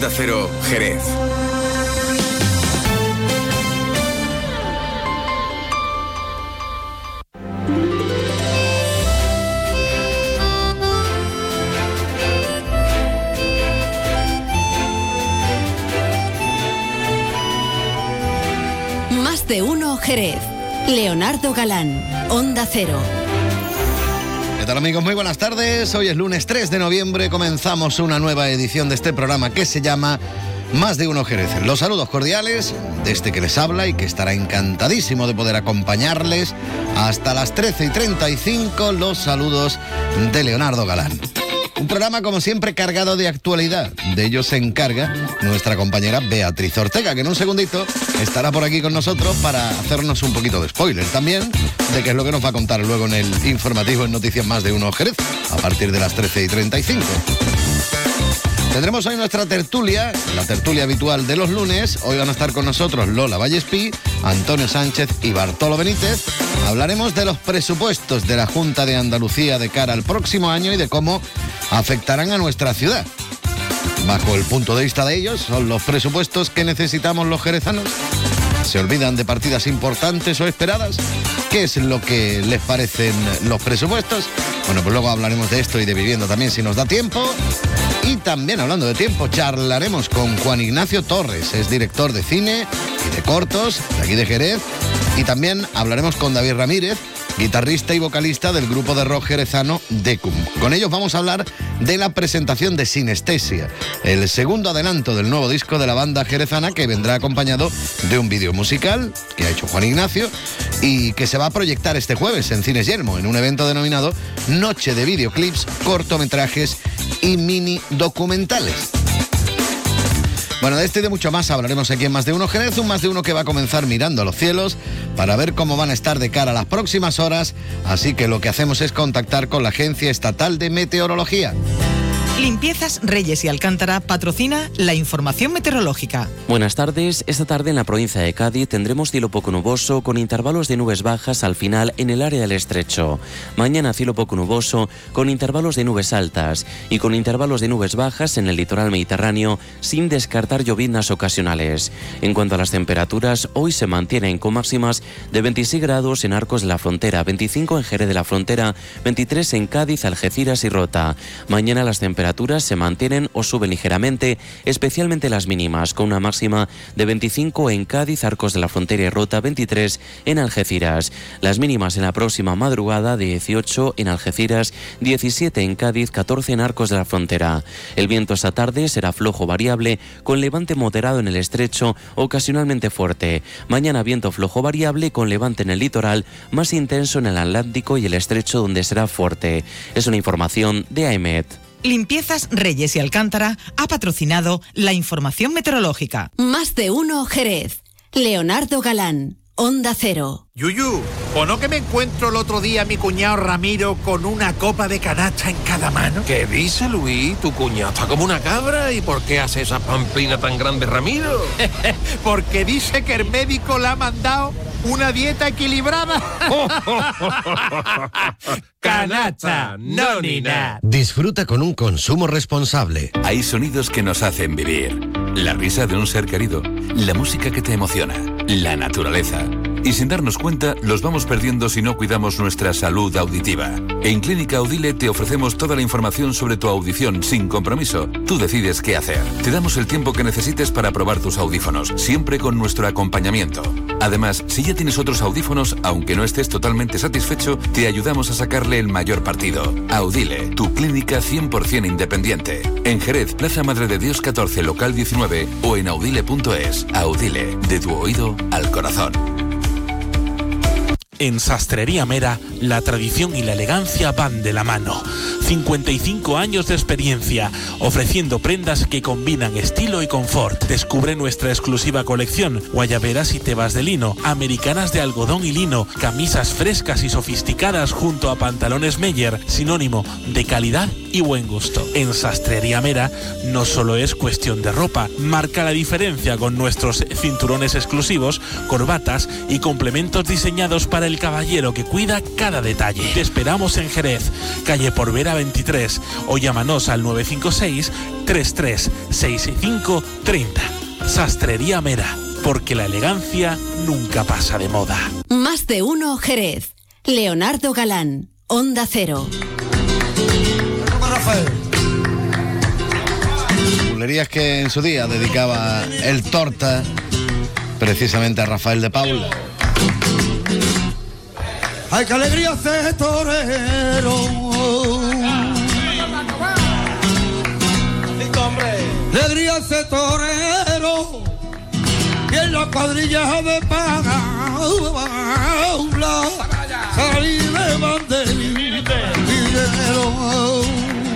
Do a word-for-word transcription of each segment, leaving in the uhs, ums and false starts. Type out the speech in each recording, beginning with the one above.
Onda Cero, Jerez. Más de uno Jerez. Leonardo Galán, Onda Cero. ¿Qué tal, amigos? Muy buenas tardes. Hoy es lunes tres de noviembre. Comenzamos una nueva edición de este programa que se llama Más de uno Jerez. Los saludos cordiales de este que les habla y que estará encantadísimo de poder acompañarles hasta las trece y treinta y cinco. Los saludos de Leonardo Galán. Un programa, como siempre, cargado de actualidad. De ello se encarga nuestra compañera Beatriz Ortega, que en un segundito estará por aquí con nosotros para hacernos un poquito de spoiler también de qué es lo que nos va a contar luego en el informativo en Noticias Más de uno Jerez, a partir de las trece y treinta y cinco. Tendremos hoy nuestra tertulia, la tertulia habitual de los lunes. Hoy van a estar con nosotros Lola Vallespí, Antonio Sánchez y Bartolo Benítez. Hablaremos de los presupuestos de la Junta de Andalucía de cara al próximo año y de cómo afectarán a nuestra ciudad. Bajo el punto de vista de ellos, ¿son los presupuestos que necesitamos los jerezanos? ¿Se olvidan de partidas importantes o esperadas? ¿Qué es lo que les parecen los presupuestos? Bueno, pues luego hablaremos de esto y de vivienda también si nos da tiempo. Y también, hablando de tiempo, charlaremos con Juan Ignacio Torres, es director de cine y de cortos de aquí de Jerez. Y también hablaremos con David Ramírez, guitarrista y vocalista del grupo de rock jerezano Decum. Con ellos vamos a hablar de la presentación de Sinestesia, el segundo adelanto del nuevo disco de la banda jerezana, que vendrá acompañado de un vídeo musical que ha hecho Juan Ignacio y que se va a proyectar este jueves en Cines Yelmo, en un evento denominado Noche de Videoclips, Cortometrajes y Mini Documentales. Bueno, de este y de mucho más hablaremos aquí en Más de uno Jerez, un Más de uno que va a comenzar mirando a los cielos para ver cómo van a estar de cara a las próximas horas, así que lo que hacemos es contactar con la Agencia Estatal de Meteorología. Limpiezas Reyes y Alcántara patrocina la información meteorológica. Buenas tardes. Esta tarde en la provincia de Cádiz tendremos cielo poco nuboso con intervalos de nubes bajas al final en el área del estrecho. Mañana cielo poco nuboso con intervalos de nubes altas y con intervalos de nubes bajas en el litoral mediterráneo sin descartar lloviznas ocasionales. En cuanto a las temperaturas, hoy se mantienen con máximas de veintiséis grados en Arcos de la Frontera, veinticinco en Jerez de la Frontera, veintitrés en Cádiz, Algeciras y Rota. Mañana las temperaturas temperaturas se mantienen o suben ligeramente, especialmente las mínimas, con una máxima de veinticinco en Cádiz, Arcos de la Frontera y Rota, veintitrés en Algeciras. Las mínimas en la próxima madrugada, dieciocho en Algeciras, diecisiete en Cádiz, catorce en Arcos de la Frontera. El viento esta tarde será flojo variable, con levante moderado en el estrecho, ocasionalmente fuerte. Mañana viento flojo variable, con levante en el litoral, más intenso en el Atlántico y el estrecho, donde será fuerte. Es una información de AEMET. Limpiezas Reyes y Alcántara ha patrocinado la información meteorológica. Más de uno Jerez. Leonardo Galán, Onda Cero. Yuyu, ¿o no que me encuentro el otro día a mi cuñado Ramiro con una copa de canasta en cada mano? ¿Qué dice, Luis? Tu cuñado está como una cabra. ¿Y por qué hace esa pamplina tan grande, Ramiro? Porque dice que el médico le ha mandado una dieta equilibrada. Canasta, no ni nada. Disfruta con un consumo responsable. Hay sonidos que nos hacen vivir. La risa de un ser querido, la música que te emociona, la naturaleza. Y sin darnos cuenta, los vamos perdiendo si no cuidamos nuestra salud auditiva. En Clínica Audile te ofrecemos toda la información sobre tu audición sin compromiso. Tú decides qué hacer. Te damos el tiempo que necesites para probar tus audífonos, siempre con nuestro acompañamiento. Además, si ya tienes otros audífonos, aunque no estés totalmente satisfecho, te ayudamos a sacarle el mayor partido. Audile, tu clínica cien por ciento independiente. En Jerez, Plaza Madre de Dios catorce, local diecinueve o en audile punto es. Audile, de tu oído al corazón. En Sastrería Mera, la tradición y la elegancia van de la mano. cincuenta y cinco años de experiencia, ofreciendo prendas que combinan estilo y confort. Descubre nuestra exclusiva colección: guayaberas y tebas de lino, americanas de algodón y lino, camisas frescas y sofisticadas junto a pantalones Meyer, sinónimo de calidad y buen gusto. En Sastrería Mera no solo es cuestión de ropa, marca la diferencia con nuestros cinturones exclusivos, corbatas y complementos diseñados para para el caballero que cuida cada detalle. Te esperamos en Jerez, calle Porvera veintitrés, o llámanos al nueve cinco seis, tres tres seis cinco tres cero. Sastrería Mera, porque la elegancia nunca pasa de moda. Más de uno Jerez. Leonardo Galán, Onda Cero. Bulerías que en su día dedicaba el Torta precisamente a Rafael de Paula. ¡Ay, qué alegría hace torero! ¡Alegría hace torero! Y en la cuadrilla de Paula salí de banderillero.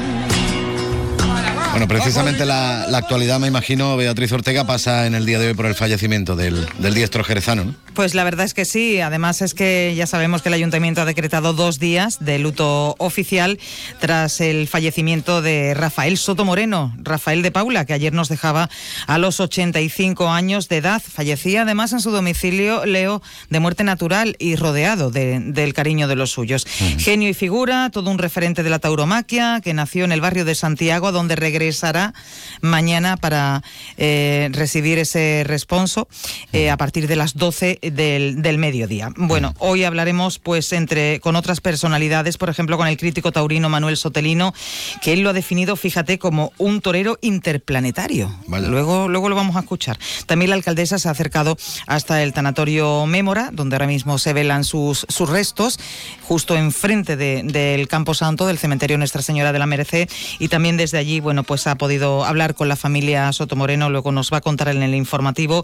Bueno, precisamente la, la actualidad, me imagino, Beatriz Ortega, pasa en el día de hoy por el fallecimiento del, del diestro jerezano, ¿no? Pues la verdad es que sí. Además es que ya sabemos que el Ayuntamiento ha decretado dos días de luto oficial tras el fallecimiento de Rafael Soto Moreno, Rafael de Paula, que ayer nos dejaba a los ochenta y cinco años de edad. Fallecía además en su domicilio, Leo, de muerte natural y rodeado de, del cariño de los suyos. Mm. Genio y figura, todo un referente de la tauromaquia, que nació en el barrio de Santiago, donde regresará mañana para eh, recibir ese responso eh, a partir de las doce del, del mediodía. Bueno, hoy hablaremos pues entre con otras personalidades, por ejemplo con el crítico taurino Manuel Sotelino, que él lo ha definido, fíjate, como un torero interplanetario. Vale. Luego, luego lo vamos a escuchar. También la alcaldesa se ha acercado hasta el tanatorio Mémora, donde ahora mismo se velan sus, sus restos, justo enfrente de, del Campo Santo, del cementerio Nuestra Señora de la Merced, y también desde allí, bueno, pues ha podido hablar con la familia Soto Moreno, luego nos va a contar en el informativo,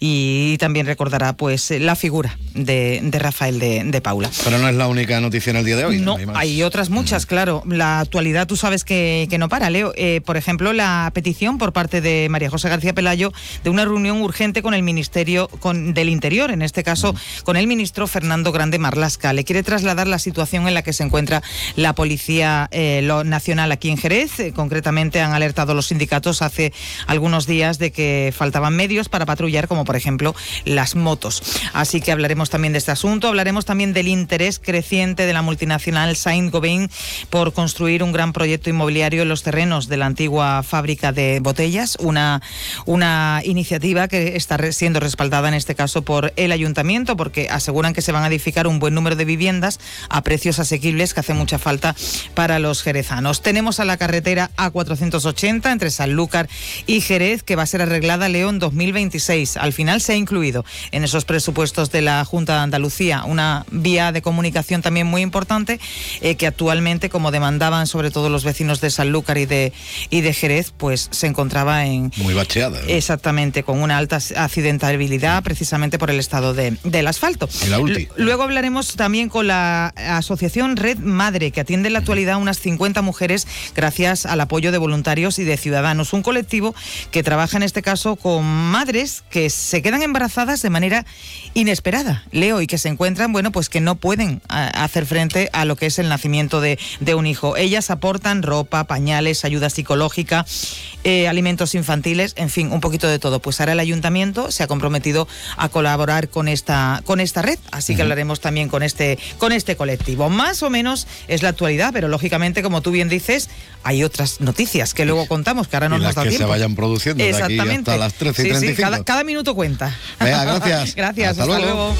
y también recordará pues la figura de, de Rafael de, de Paula. Pero no es la única noticia en el día de hoy. No, hay, hay otras muchas, claro. La actualidad tú sabes que, que no para, Leo. Eh, por ejemplo, la petición por parte de María José García Pelayo de una reunión urgente con el Ministerio con, del Interior, en este caso uh-huh. con el ministro Fernando Grande Marlasca. Le quiere trasladar la situación en la que se encuentra la Policía eh, lo, Nacional aquí en Jerez. Eh, concretamente han alertado los sindicatos hace algunos días de que faltaban medios para patrullar, como por ejemplo las motos. Así que hablaremos también de este asunto. Hablaremos también del interés creciente de la multinacional Saint-Gobain por construir un gran proyecto inmobiliario en los terrenos de la antigua fábrica de botellas, una, una iniciativa que está siendo respaldada en este caso por el ayuntamiento, porque aseguran que se van a edificar un buen número de viviendas a precios asequibles que hace mucha falta para los jerezanos. Tenemos a la carretera A cuatrocientos ochenta entre Sanlúcar y Jerez, que va a ser arreglada, Leo, en dos mil veintiséis. Al final se ha incluido en esos presupuestos de la Junta de Andalucía una vía de comunicación también muy importante, eh, que actualmente, como demandaban sobre todo los vecinos de Sanlúcar y de, y de Jerez, pues se encontraba en... Muy bacheada, ¿no? Exactamente, con una alta accidentabilidad precisamente por el estado de, del asfalto. Y la ulti. Luego hablaremos también con la asociación Red Madre, que atiende en la actualidad unas cincuenta mujeres gracias al apoyo de voluntarios y de ciudadanos. Un colectivo que trabaja en este caso con madres que se quedan embarazadas de manera inesperada, Leo, y que se encuentran, bueno, pues que no pueden a, hacer frente a lo que es el nacimiento de, de un hijo. Ellas aportan ropa, pañales, ayuda psicológica, eh, alimentos infantiles, en fin, un poquito de todo. Pues ahora el ayuntamiento se ha comprometido a colaborar con esta, con esta red, así uh-huh. que hablaremos también con este, con este colectivo. Más o menos es la actualidad, pero lógicamente, como tú bien dices, hay otras noticias que luego contamos, que ahora no y nos las da que tiempo. se vayan produciendo de aquí hasta las trece y treinta y cinco. Sí, sí, cada, cada minuto cuenta. Venga, gracias. Gracias, hasta, hasta luego. luego.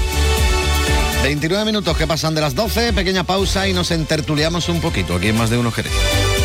veintinueve minutos que pasan de las doce, pequeña pausa y nos entertuliamos un poquito aquí en Más de Uno Jerez.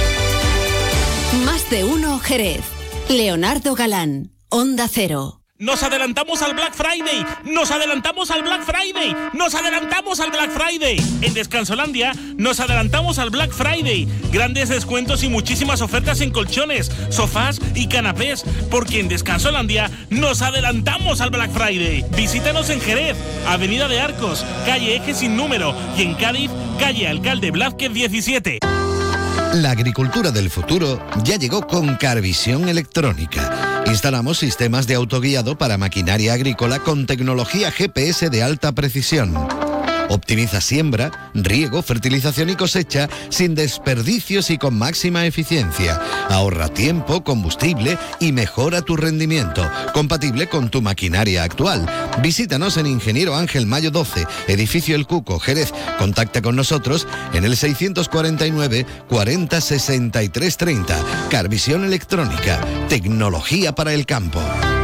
Más de Uno Jerez. Leonardo Galán, Onda Cero. Nos adelantamos al Black Friday, nos adelantamos al Black Friday, nos adelantamos al Black Friday. En Descansolandia nos adelantamos al Black Friday. Grandes descuentos y muchísimas ofertas en colchones, sofás y canapés, porque en Descansolandia nos adelantamos al Black Friday. Visítanos en Jerez, Avenida de Arcos, calle Eje sin número, y en Cádiz, calle Alcalde Blázquez diecisiete. La agricultura del futuro ya llegó con Carvisión Electrónica. Instalamos sistemas de autoguiado para maquinaria agrícola con tecnología G P S de alta precisión. Optimiza siembra, riego, fertilización y cosecha sin desperdicios y con máxima eficiencia. Ahorra tiempo, combustible y mejora tu rendimiento, compatible con tu maquinaria actual. Visítanos en Ingeniero Ángel Mayo doce, Edificio El Cuco, Jerez. Contacta con nosotros en el seiscientos cuarenta y nueve, cuarenta, sesenta y tres, treinta. Carvisión Electrónica, tecnología para el campo.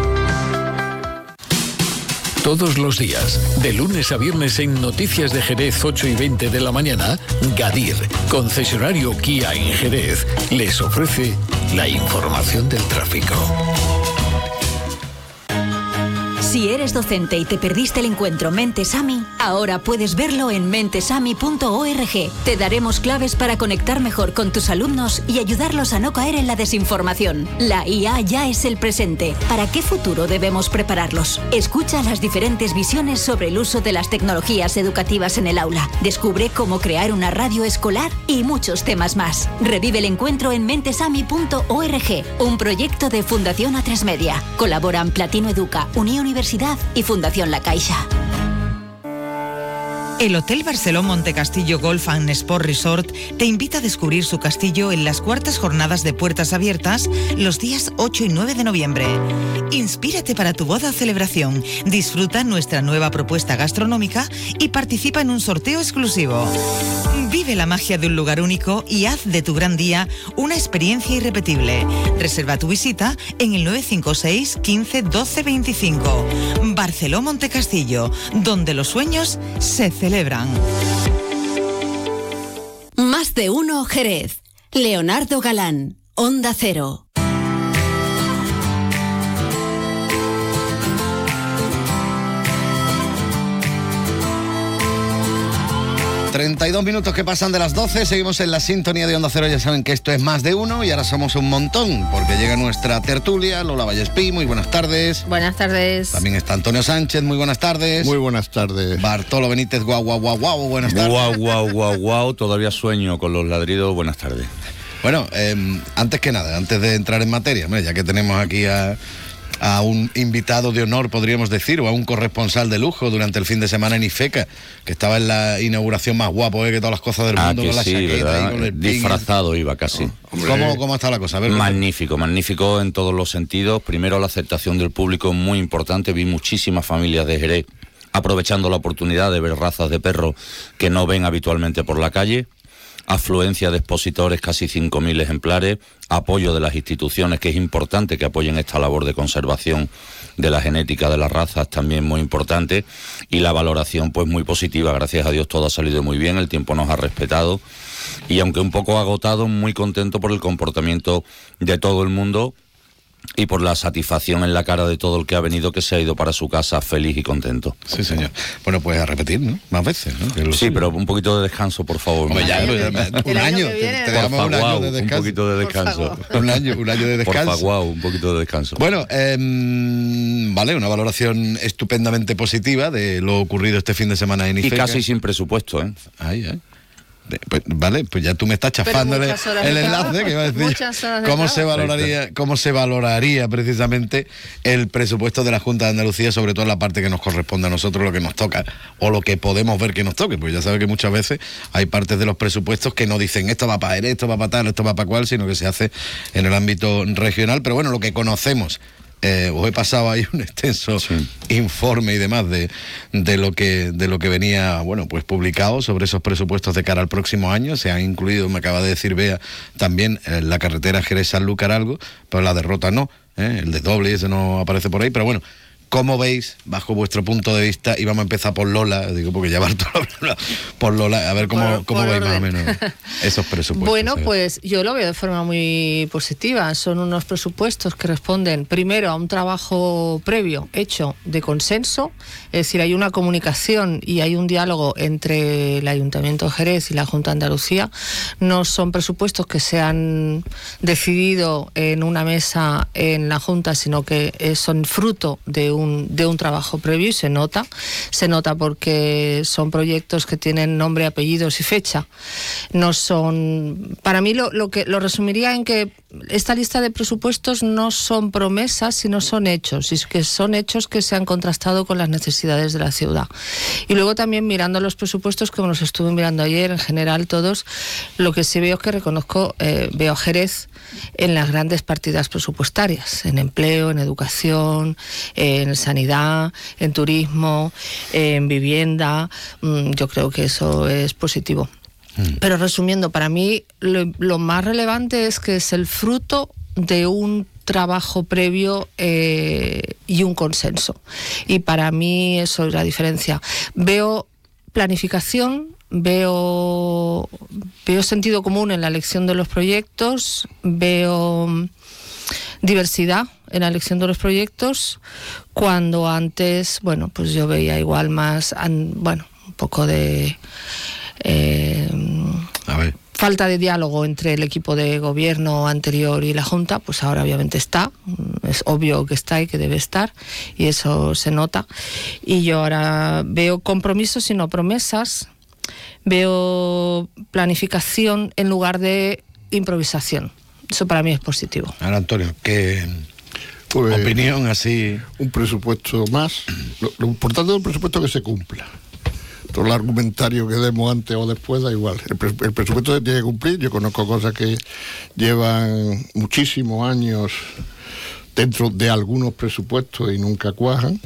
Todos los días, de lunes a viernes en Noticias de Jerez ocho y veinte de la mañana, Gadir, concesionario Kia en Jerez, les ofrece la información del tráfico. Si eres docente y te perdiste el encuentro Mentesami, ahora puedes verlo en mentesami punto org. Te daremos claves para conectar mejor con tus alumnos y ayudarlos a no caer en la desinformación. La I A ya es el presente. ¿Para qué futuro debemos prepararlos? Escucha las diferentes visiones sobre el uso de las tecnologías educativas en el aula. Descubre cómo crear una radio escolar y muchos temas más. Revive el encuentro en mentesami punto org, un proyecto de Fundación A tres Media. Colaboran Platino Educa, Unión Universidad y Fundación La Caixa. El Hotel Barceló Montecastillo Golf and Sport Resort te invita a descubrir su castillo en las cuartas jornadas de puertas abiertas los días ocho y nueve de noviembre. Inspírate para tu boda o celebración, disfruta nuestra nueva propuesta gastronómica y participa en un sorteo exclusivo. Vive la magia de un lugar único y haz de tu gran día una experiencia irrepetible. Reserva tu visita en el nueve cinco seis, quince, doce, veinticinco. Barceló Montecastillo, donde los sueños se celebran. Más de uno Jerez. Leonardo Galán, Onda Cero. treinta y dos minutos que pasan de las doce, seguimos en la sintonía de Onda Cero, ya saben que esto es Más de Uno y ahora somos un montón, porque llega nuestra tertulia, Lola Vallespí, muy buenas tardes. Buenas tardes. También está Antonio Sánchez, muy buenas tardes. Muy buenas tardes. Bartolo Benítez, guau, guau, guau, guau, buenas tardes. Guau, guau, guau, guau, todavía sueño con los ladridos, buenas tardes. Bueno, eh, antes que nada, antes de entrar en materia, hombre, ya que tenemos aquí a... a un invitado de honor, podríamos decir, o a un corresponsal de lujo durante el fin de semana en Ifeca, que estaba en la inauguración más guapo, ¿eh? Que todas las cosas del mundo, ah, que con la sí, chaqueta y con el disfrazado ping. Iba casi. Oh, ¿Cómo, ¿Cómo está la cosa? A ver, magnífico, magnífico en todos los sentidos. Primero, la aceptación del público muy importante. Vi muchísimas familias de Jerez aprovechando la oportunidad de ver razas de perros que no ven habitualmente por la calle. Afluencia de expositores, casi cinco mil ejemplares, apoyo de las instituciones, que es importante que apoyen esta labor de conservación de la genética de las razas, también muy importante, y la valoración pues muy positiva, gracias a Dios todo ha salido muy bien, el tiempo nos ha respetado, y aunque un poco agotado, muy contento por el comportamiento de todo el mundo, y por la satisfacción en la cara de todo el que ha venido, que se ha ido para su casa feliz y contento. Sí, señor. Bueno, pues a repetir, ¿no? Más veces, ¿no? Sí, suyo. Pero un poquito de descanso, por favor. Hombre, ya, ya, un año. Te, te damos un año de descanso. Un poquito de descanso. Un año, un año de descanso. Por favor, un poquito de descanso. Bueno, eh, vale, una valoración estupendamente positiva de lo ocurrido este fin de semana en Ifeca. Y casi sin presupuesto, ¿eh? Ahí, ¿eh? Pues, vale, pues ya tú me estás chafando el, el enlace que iba a decir cómo se valoraría cómo se valoraría precisamente el presupuesto de la Junta de Andalucía, sobre todo en la parte que nos corresponde a nosotros, lo que nos toca o lo que podemos ver que nos toque, pues ya sabes que muchas veces hay partes de los presupuestos que no dicen esto va para él, esto va para tal, esto va para cual, sino que se hace en el ámbito regional, pero bueno, lo que conocemos. Eh, os he pasado ahí un extenso sí. informe y demás de, de lo que de lo que venía, bueno, pues publicado sobre esos presupuestos de cara al próximo año. Se han incluido, me acaba de decir Bea, también eh, la carretera Jerez-Sanlúcar algo, pero la derrota no, ¿eh? El desdoble ese no aparece por ahí, pero bueno. ¿Cómo veis, bajo vuestro punto de vista? Y vamos a empezar por Lola, digo, porque ya Bartolo por Lola, a ver cómo, por, cómo por veis orden. Más o menos esos presupuestos. Bueno, pues yo lo veo de forma muy positiva. Son unos presupuestos que responden primero a un trabajo previo hecho de consenso, es decir, hay una comunicación y hay un diálogo entre el Ayuntamiento de Jerez y la Junta de Andalucía. No son presupuestos que se han decidido en una mesa en la Junta, sino que son fruto de Un, de un trabajo previo y se nota, se nota porque son proyectos que tienen nombre, apellidos y fecha. No son, para mí lo, lo que lo resumiría en que esta lista de presupuestos no son promesas, sino son hechos, y que son hechos que se han contrastado con las necesidades de la ciudad. Y luego también mirando los presupuestos, como los estuve mirando ayer, en general todos, lo que sí veo es que reconozco, eh, veo a Jerez en las grandes partidas presupuestarias, en empleo, en educación, en sanidad, en turismo, en vivienda. Mm, yo creo que eso es positivo. Pero resumiendo, para mí lo, lo más relevante es que es el fruto de un trabajo previo eh, y un consenso. Y para mí eso es la diferencia. Veo planificación, veo, veo sentido común en la elección de los proyectos, veo diversidad en la elección de los proyectos, cuando antes, bueno, pues yo veía igual más, bueno, un poco de... Eh, a ver. falta de diálogo entre el equipo de gobierno anterior y la Junta, pues ahora obviamente está, es obvio que está y que debe estar, y eso se nota. Y yo ahora veo compromisos y no promesas, veo planificación en lugar de improvisación. Eso para mí es positivo. Ahora, Antonio, ¿qué pues, opinión así? Un presupuesto más. Lo, lo importante es un presupuesto que se cumpla. Todo el argumentario que demos antes o después da igual. El, pre el presupuesto se tiene que cumplir. Yo conozco cosas que llevan muchísimos años dentro de algunos presupuestos y nunca cuajan.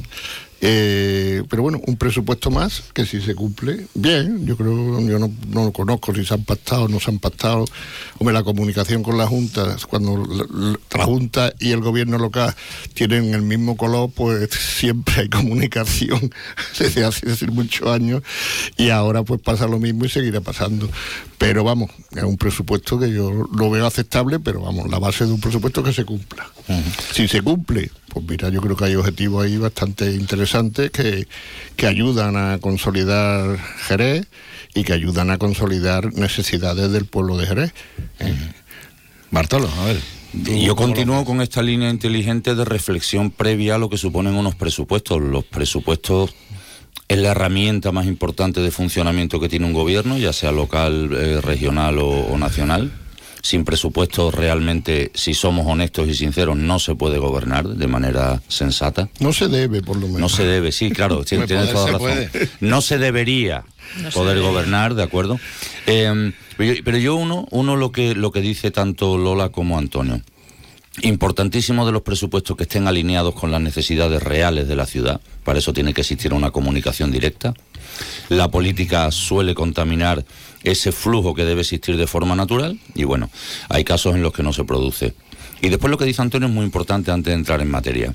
Eh, pero bueno, un presupuesto más que si se cumple, bien. Yo creo, yo no, no lo conozco si se han pactado o no se han pactado. Hombre, la comunicación con la Junta, cuando la, la Junta y el gobierno local tienen el mismo color, pues siempre hay comunicación desde hace, desde muchos años, y ahora pues pasa lo mismo y seguirá pasando. Pero vamos, es un presupuesto que yo lo veo aceptable, pero vamos, la base de un presupuesto es que se cumpla. Uh-huh. Si se cumple, pues mira, yo creo que hay objetivos ahí bastante interesantes que, que ayudan a consolidar Jerez y que ayudan a consolidar necesidades del pueblo de Jerez. Uh-huh. Bartolo, a ver. Yo continúo con esta línea inteligente de reflexión previa a lo que suponen unos presupuestos. Los presupuestos es la herramienta más importante de funcionamiento que tiene un gobierno, ya sea local, eh, regional o, o nacional. Sin presupuestos realmente, si somos honestos y sinceros, no se puede gobernar de manera sensata. No se debe, por lo menos. No se debe, sí, claro, tienes toda la razón. No se debería no poder se gobernar, ¿de acuerdo? Eh, pero, yo, pero yo uno, uno lo que, lo que dice tanto Lola como Antonio. Importantísimo de los presupuestos que estén alineados con las necesidades reales de la ciudad. Para eso tiene que existir una comunicación directa. La política suele contaminar ese flujo que debe existir de forma natural, y bueno, hay casos en los que no se produce. Y después lo que dice Antonio es muy importante antes de entrar en materia: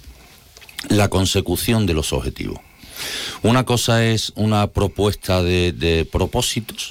la consecución de los objetivos. Una cosa es una propuesta de, de propósitos,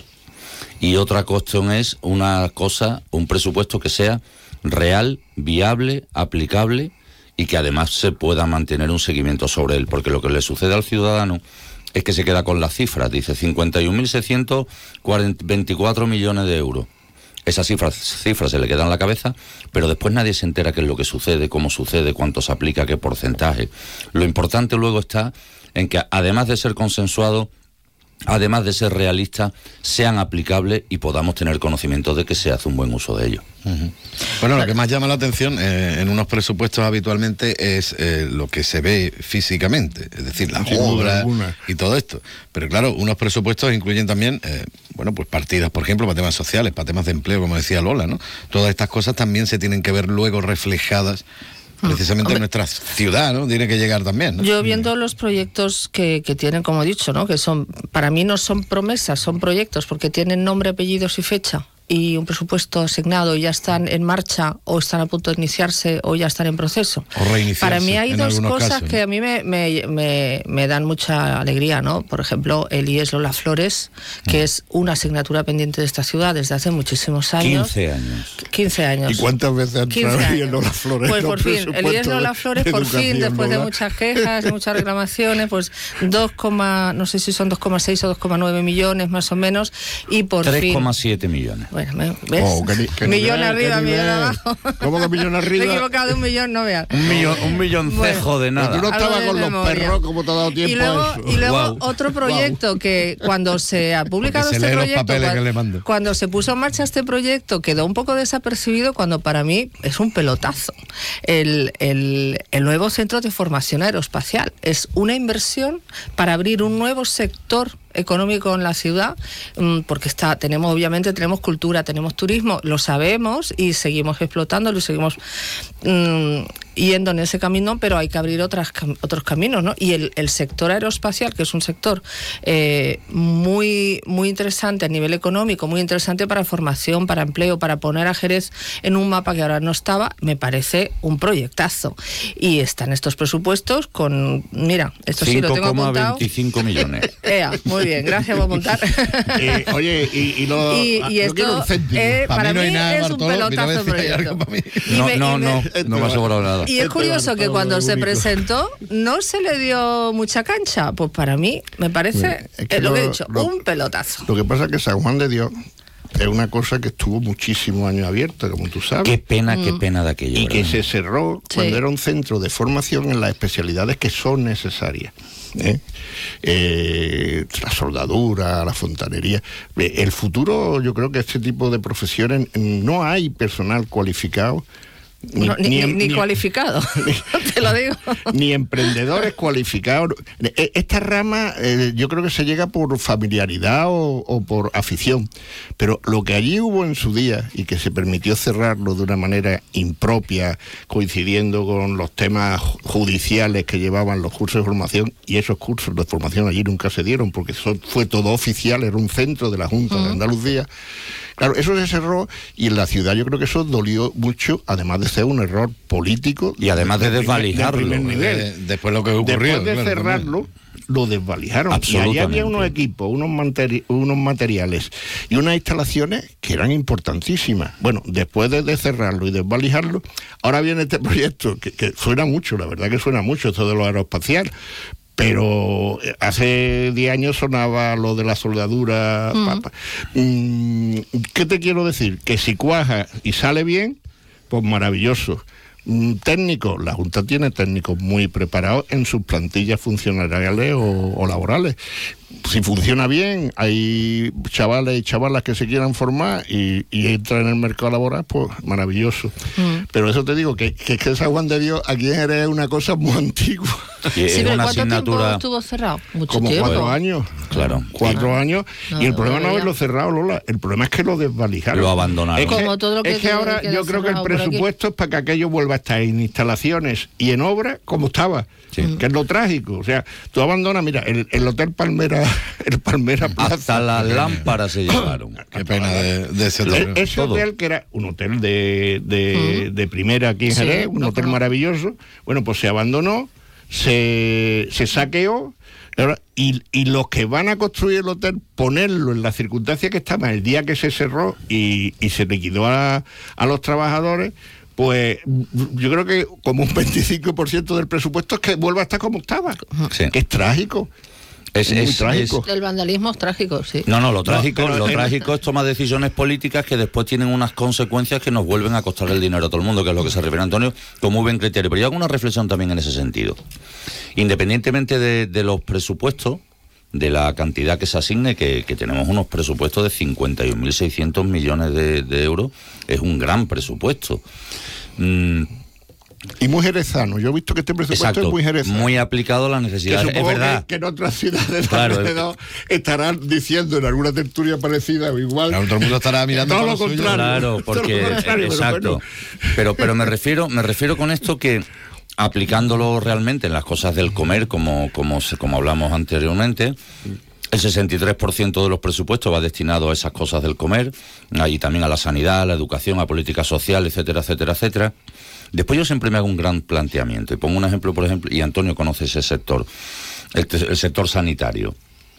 y otra cuestión es una cosa, un presupuesto que sea real, viable, aplicable, y que además se pueda mantener un seguimiento sobre él, porque lo que le sucede al ciudadano es que se queda con las cifras. Dice cincuenta y un mil seiscientos veinticuatro millones de euros. Esas cifras, cifras se le quedan en la cabeza, pero después nadie se entera qué es lo que sucede, cómo sucede, cuánto se aplica, qué porcentaje. Lo importante luego está en que, además de ser consensuado, además de ser realista, sean aplicables y podamos tener conocimiento de que se hace un buen uso de ellos. Uh-huh. Bueno, lo que más llama la atención eh, en unos presupuestos habitualmente es eh, lo que se ve físicamente, es decir, las sí, obras y todo esto. Pero claro, unos presupuestos incluyen también, eh, bueno, pues partidas, por ejemplo, para temas sociales, para temas de empleo, como decía Lola, ¿no? Todas estas cosas también se tienen que ver luego reflejadas precisamente Hombre, en nuestra ciudad, ¿no? Tiene que llegar también, ¿no? Yo viendo los proyectos que, que tienen, como he dicho, ¿no? Que son, para mí no son promesas, son proyectos, porque tienen nombre, apellidos y fecha, y un presupuesto asignado, y ya están en marcha, o están a punto de iniciarse, o ya están en proceso. O reiniciarse. Para mí hay dos cosas casos, ¿no? que a mí me, me, me, me dan mucha alegría, ¿no? Por ejemplo, el I E S Lola Flores, que mm. es una asignatura pendiente de esta ciudad desde hace muchísimos años. quince años. quince años. ¿Y cuántas veces han traído el I E S Lola Flores? Pues por fin, el I E S Lola Flores, por fin, después de muchas quejas y muchas reclamaciones, pues dos, no sé si son dos coma seis o dos coma nueve millones más o menos, y por fin... tres coma siete millones. Bueno, ¿ves? Oh, ¿qué, qué millón nivel, arriba, millón abajo. ¿Cómo que millón arriba? Me he equivocado de un millón, no veas. Un millón, un milloncejo bueno, de nada. Tú no estabas con los memoria. perros, como te ha dado tiempo y luego, a eso. Y luego wow. otro proyecto wow. que cuando se ha publicado se este proyecto, cuando, cuando se puso en marcha este proyecto, quedó un poco desapercibido cuando para mí es un pelotazo. El, el, el nuevo centro de formación aeroespacial es una inversión para abrir un nuevo sector económico en la ciudad, porque está, tenemos obviamente tenemos cultura, tenemos turismo, lo sabemos y seguimos explotándolo y seguimos mmm, yendo en ese camino, pero hay que abrir otras, otros caminos, ¿no? Y el, el sector aeroespacial, que es un sector eh, muy, muy interesante a nivel económico, muy interesante para formación, para empleo, para poner a Jerez en un mapa que ahora no estaba, me parece un proyectazo. Y están estos presupuestos con, mira, esto sí lo tengo apuntado. cinco coma veinticinco millones. Ea, muy bien, gracias por apuntar. eh, oye, y, y, lo, y, y esto eh, para, para mí, mí no nada, es Bartolo, un pelotazo proyecto. No, me, no, no, me, no me ha asegurado nada. Y es curioso que cuando se presentó no se le dio mucha cancha. Pues para mí me parece, es que es lo, lo que he dicho, lo, un pelotazo. Lo que pasa es que San Juan de Dios es una cosa que estuvo muchísimos años abierta, como tú sabes. Qué pena, mm. qué pena de aquello. Y ¿verdad? Que se cerró sí. cuando era un centro de formación en las especialidades que son necesarias. ¿Eh? Eh, la soldadura, la fontanería. El futuro, yo creo que este tipo de profesiones, no hay personal cualificado. Ni, no, ni, ni, ni, ni cualificado, ni, te lo digo. Ni emprendedores cualificados. Esta rama eh, yo creo que se llega por familiaridad o, o por afición, pero lo que allí hubo en su día y que se permitió cerrarlo de una manera impropia, coincidiendo con los temas judiciales que llevaban los cursos de formación, y esos cursos de formación allí nunca se dieron porque eso fue todo oficial, era un centro de la Junta uh-huh. de Andalucía. Claro, eso se cerró y en la ciudad yo creo que eso dolió mucho, además de ser un error político. Y además de, de desvalijarlo. De nivel. De, después lo que ocurrió. Después de claro, cerrarlo, también. Lo desvalijaron. Y allí había unos equipos, unos, materi- unos materiales y unas instalaciones que eran importantísimas. Bueno, después de, de cerrarlo y desvalijarlo, ahora viene este proyecto que, que suena mucho, la verdad que suena mucho, esto de lo aeroespacial. Pero hace diez años sonaba lo de la soldadura. Mm. Papa. Mm, ¿Qué te quiero decir? Que si cuaja y sale bien, pues maravilloso. Mm, técnicos, la Junta tiene técnicos muy preparados en sus plantillas funcionariales o, o laborales. Si funciona bien, hay chavales y chavalas que se quieran formar y, y entran en el mercado laboral, pues maravilloso. Mm. Pero eso te digo, que, que, que San Juan de Dios aquí en Jerez es una cosa muy antigua. Sí, sí, pero ¿cuánto asignatura... tiempo estuvo cerrado? Mucho Como tiempo. cuatro años. Claro. Cuatro ah. años. No, y el problema no, no es lo cerrado, Lola. El problema es que lo desvalijaron. Lo abandonaron. Es que, Como todo lo que es que ahora yo creo que el presupuesto es para que aquello vuelva a estar en instalaciones y en obra como estaba. Sí. Que es lo trágico. O sea, tú abandonas, mira, el, el Hotel Palmera, el Palmera Plaza. Hasta las lámparas se llevaron. Qué pena de, de ese hotel. E, ese Todo. hotel que era un hotel de, de, uh-huh. de primera aquí en Jerez, sí, un no, hotel no. maravilloso, bueno, pues se abandonó, se, se saqueó. Y, y los que van a construir el hotel, ponerlo en las circunstancias que estaban el día que se cerró y, y se liquidó a, a los trabajadores, pues yo creo que como un veinticinco por ciento del presupuesto es que vuelva a estar como estaba, sí. que es trágico. Es, es muy es, trágico. Es... El vandalismo es trágico, sí. No, no, lo trágico, no, lo eh, trágico es tomar decisiones políticas que después tienen unas consecuencias que nos vuelven a costar el dinero a todo el mundo, que es lo que se refiere Antonio, con muy buen criterio. Pero yo hago una reflexión también en ese sentido. Independientemente de, de los presupuestos, de la cantidad que se asigne, que, que tenemos unos presupuestos de cincuenta y un mil seiscientos millones de, de euros, es un gran presupuesto. Mm. Y muy jerezano. Yo he visto que este presupuesto Exacto, es muy jerezano. Muy aplicado a las necesidades. Que es verdad. Que, que en otras ciudades claro, alrededor es... estarán diciendo en alguna tertulia parecida o igual. Claro, todo el mundo estará mirando todo lo contrario. Claro, porque lo contrario, exacto. Pero, bueno. pero pero me refiero me refiero con esto que aplicándolo realmente en las cosas del comer, como como como hablamos anteriormente. El sesenta y tres por ciento de los presupuestos va destinado a esas cosas del comer, y también a la sanidad, a la educación, a política social, etcétera, etcétera, etcétera. Después yo siempre me hago un gran planteamiento, y pongo un ejemplo, por ejemplo, y Antonio conoce ese sector, el, el sector sanitario.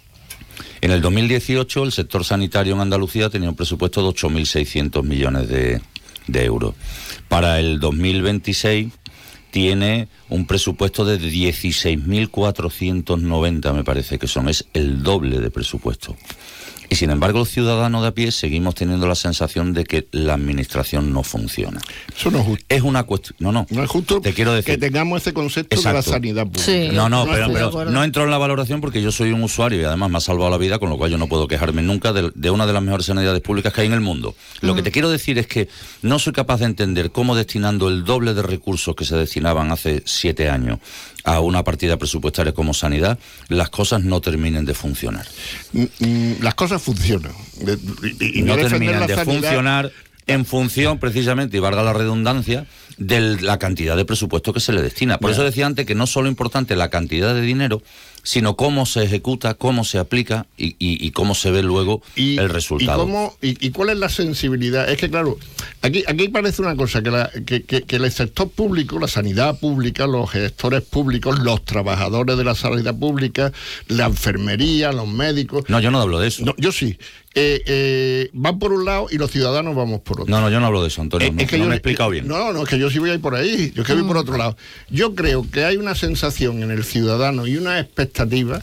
En el dos mil dieciocho el sector sanitario en Andalucía tenía un presupuesto de ocho mil seiscientos millones de, de euros. Para el dos mil veintiséis tiene un presupuesto de dieciséis mil cuatrocientos noventa, me parece que son, es el doble de presupuesto. Y sin embargo, los ciudadanos de a pie seguimos teniendo la sensación de que la administración no funciona. Eso no es justo. Es una cuestión... No, no. No es justo te quiero decir, que tengamos ese concepto exacto. de la sanidad pública. Sí. No, no, no pero, pero no entro en la valoración porque yo soy un usuario y además me ha salvado la vida, con lo cual yo no puedo quejarme nunca de, de una de las mejores sanidades públicas que hay en el mundo. Lo mm. que te quiero decir es que no soy capaz de entender cómo, destinando el doble de recursos que se destinaban hace siete años a una partida presupuestaria como sanidad, las cosas no terminen de funcionar. Las cosas funcionan. Y, y no no terminan de sanidad... funcionar en función, precisamente, y valga la redundancia, de la cantidad de presupuesto que se le destina. Por yeah. eso decía antes que no solo es importante la cantidad de dinero, sino cómo se ejecuta, cómo se aplica y, y, y cómo se ve luego y, el resultado. Y, cómo, y, y cuál es la sensibilidad. Es que, claro, aquí, aquí parece una cosa, que, la, que, que, que el sector público, la sanidad pública, los gestores públicos, los trabajadores de la sanidad pública, la enfermería, los médicos... No, yo no hablo de eso. No, yo sí. Eh, eh, van por un lado y los ciudadanos vamos por otro. No, no, yo no hablo de eso, Antonio. Eh, no, es que no yo, me he explicado bien. No, no, es que yo sí voy a ir por ahí. Yo es que voy por otro lado. Yo creo que hay una sensación en el ciudadano y una expectativa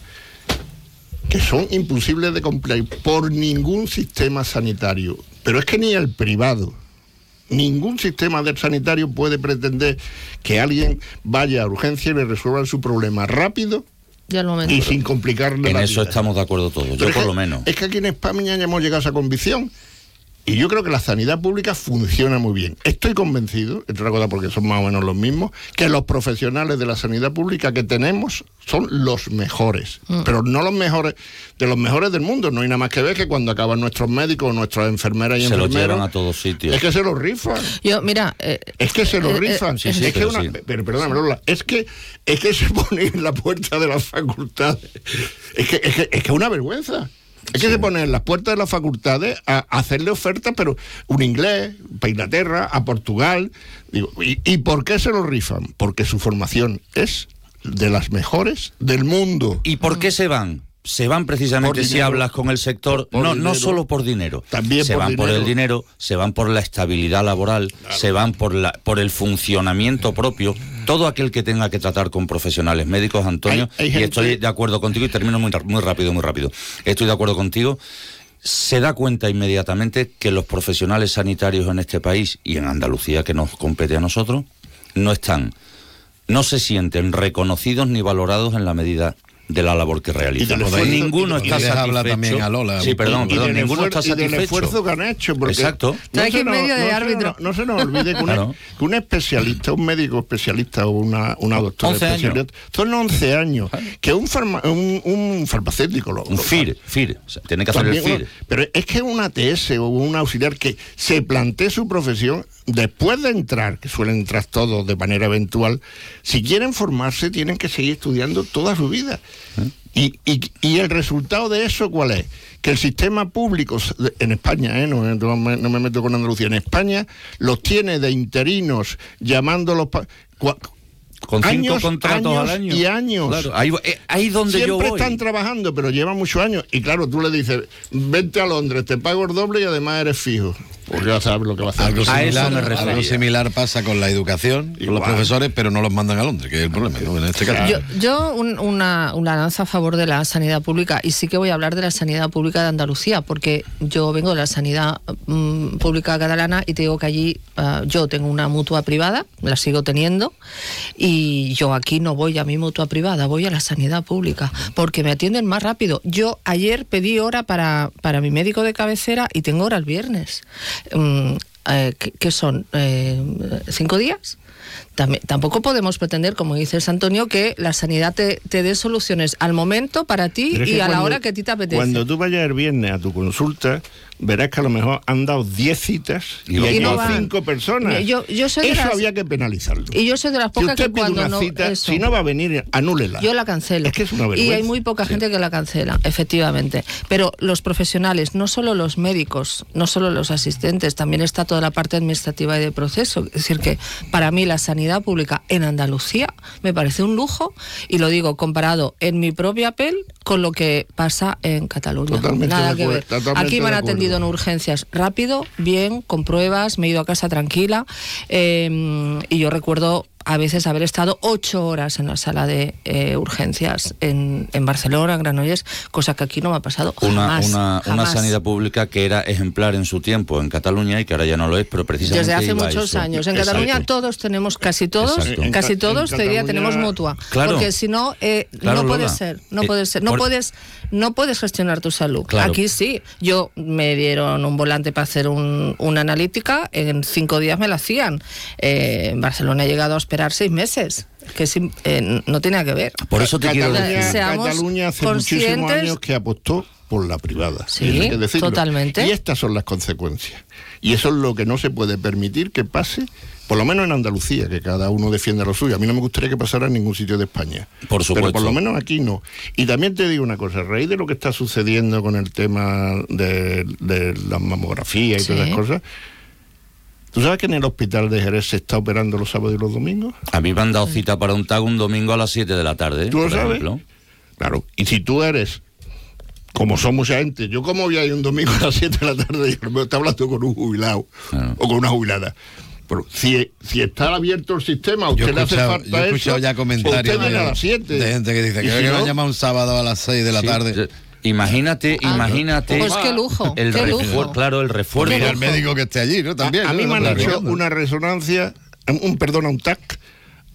que son imposibles de cumplir por ningún sistema sanitario. Pero es que ni el privado, ningún sistema sanitario puede pretender que alguien vaya a urgencia y le resuelvan su problema rápido y sin complicarle en la eso vida. Estamos de acuerdo todos, yo por que, lo menos. Es que aquí en España ya hemos llegado a esa convicción. Y yo creo que la sanidad pública funciona muy bien. Estoy convencido, entre otras cosas porque son más o menos los mismos, que los profesionales de la sanidad pública que tenemos son los mejores. Mm. Pero no los mejores, de los mejores del mundo. No hay nada más que ver que cuando acaban nuestros médicos, nuestras enfermeras y se enfermeros... Se los llevan a todos sitios. Es que se los rifan. Yo, mira... Eh, es que se los eh, rifan. Eh, sí, sí, es que una, sí. Pero perdóname, Lola, es que, es que se pone en la puerta de las facultades. Es que es que, es que es una vergüenza. Es que sí. se ponen en las puertas de las facultades a hacerle ofertas, pero un inglés, para Inglaterra, a Portugal. Digo, ¿y, ¿y por qué se lo rifan? Porque su formación es de las mejores del mundo. ¿Y por qué se van? Se van precisamente, si hablas con el sector, por, por no, no solo por dinero, también se por van dinero. por el dinero, se van por la estabilidad laboral, claro. se van por la por el funcionamiento propio. Todo aquel que tenga que tratar con profesionales médicos, Antonio, hay, hay y gente... estoy de acuerdo contigo y termino muy, muy rápido, muy rápido. Estoy de acuerdo contigo. Se da cuenta inmediatamente que los profesionales sanitarios en este país y en Andalucía, que nos compete a nosotros, no están, no se sienten reconocidos ni valorados en la medida de la labor que realizan. Esfuerzo, ninguno y, está y satisfecho. Habla también a Lola. Sí, perdón, y, perdón, y ninguno esfuerzo, está satisfecho. Y del esfuerzo que han hecho. Porque exacto. No se, se, nos, medio de no, árbitro. Se no, no se nos olvide que, una, que un especialista, un médico especialista o una, una doctora especialista, son once años. Que un, farma, un, un farmacéutico... Lo, un F I R, F I R, o sea, tiene que hacer el F I R. Uno, pero es que un A T S o un auxiliar que se plantee su profesión después de entrar, que suelen entrar todos de manera eventual, si quieren formarse tienen que seguir estudiando toda su vida. ¿Eh? Y, y, y el resultado de eso, ¿cuál es? Que el sistema público en España, ¿eh? no, no, me, no me meto con Andalucía, en España los tiene de interinos llamándolos... Pa, cua, con cinco años, contratos años al año. Y años. Claro, ahí, ahí donde Siempre yo voy. están trabajando, pero llevan muchos años. Y claro, tú le dices, vente a Londres, te pago el doble y además eres fijo. Pues ya sabes lo que va a hacer. Algo a similar, eso me algo similar pasa con la educación, Igual. con los profesores, pero no los mandan a Londres, que es el problema, ¿no? En este caso. Yo, yo un, una, una lanza a favor de la sanidad pública, y sí que voy a hablar de la sanidad pública de Andalucía, porque yo vengo de la sanidad um, pública catalana y te digo que allí uh, yo tengo una mutua privada, la sigo teniendo, y yo aquí no voy a mi mutua privada, voy a la sanidad pública, porque me atienden más rápido. Yo ayer pedí hora para, para mi médico de cabecera y tengo hora el viernes. Um, eh, ¿Qué son? Eh, ¿Cinco días? También, tampoco podemos pretender, como dices, Antonio, que la sanidad te, te dé soluciones al momento para ti y a cuando, la hora que a ti te apetece. Cuando tú vayas el viernes a tu consulta, verás que a lo mejor han dado diez citas y, y hay no cinco personas. Yo, yo soy eso de las, había que penalizarlo. Y yo soy de las pocas si usted que cuando pide una no... cita, eso. si no va a venir, anúlela. Yo la cancelo. Es que es una vergüenza. Y hay muy poca gente sí. que la cancela, efectivamente. Pero los profesionales, no solo los médicos, no solo los asistentes, también está toda la parte administrativa y de proceso. Es decir, que para mí la sanidad pública en Andalucía me parece un lujo, y lo digo comparado en mi propia piel con lo que pasa en Cataluña. Totalmente Nada que acuerdo, ver. Aquí me han atendido en urgencias rápido, bien, con pruebas, me he ido a casa tranquila, eh, y yo recuerdo a veces haber estado ocho horas en la sala de eh, urgencias en, en Barcelona, en Granollers, cosa que aquí no me ha pasado jamás. Una, una, jamás. una sanidad pública que era ejemplar en su tiempo en Cataluña y que ahora ya no lo es, pero precisamente desde hace iba muchos eso. años. En Exacto. Cataluña todos tenemos, casi todos, Exacto. casi todos, en te diría, Cataluña- tenemos mutua. Claro. Porque si no, eh, Claro, no puede Lola. ser, no Eh, puede ser, no por- puedes, no puedes gestionar tu salud. Claro. Aquí sí, yo me dieron un volante para hacer un, una analítica, en cinco días me la hacían. Eh, en Barcelona he llegado a esperar seis meses. Que sí, eh, no tiene nada que ver. Por eso te quiero Cataluña, decir. Seamos Cataluña hace muchísimos conscientes- años que apostó por la privada. Sí, Eso hay que decirlo. totalmente. Y estas son las consecuencias. Y eso es lo que no se puede permitir que pase, por lo menos en Andalucía, que cada uno defienda lo suyo. A mí no me gustaría que pasara en ningún sitio de España. Por supuesto. Pero por lo menos aquí no. Y también te digo una cosa, a raíz de lo que está sucediendo con el tema de, de la mamografía y Sí. todas esas cosas, ¿tú sabes que en el hospital de Jerez se está operando los sábados y los domingos? A mí me han dado cita para un tag un domingo a las siete de la tarde. ¿Tú lo por sabes? ejemplo. Claro. Y si tú eres, como son mucha gente, yo como voy a ir un domingo a las siete de la tarde y a lo mejor está hablando con un jubilado Claro. o con una jubilada. Pero si, si está abierto el sistema, a Yo he usted le hace escuchado, falta yo he escuchado eso, ya comentarios usted viene a las siete. de gente que dice Y que, si que me no, han llamado un sábado a las seis de la Sí, tarde. eh, Imagínate, Ah, imagínate. pues qué lujo, El qué refuer- lujo. Claro, el refuerzo. Mira, el médico que esté allí, ¿no? También. a, a ¿no? mí me han Claro. hecho una resonancia, un perdona, un T A C,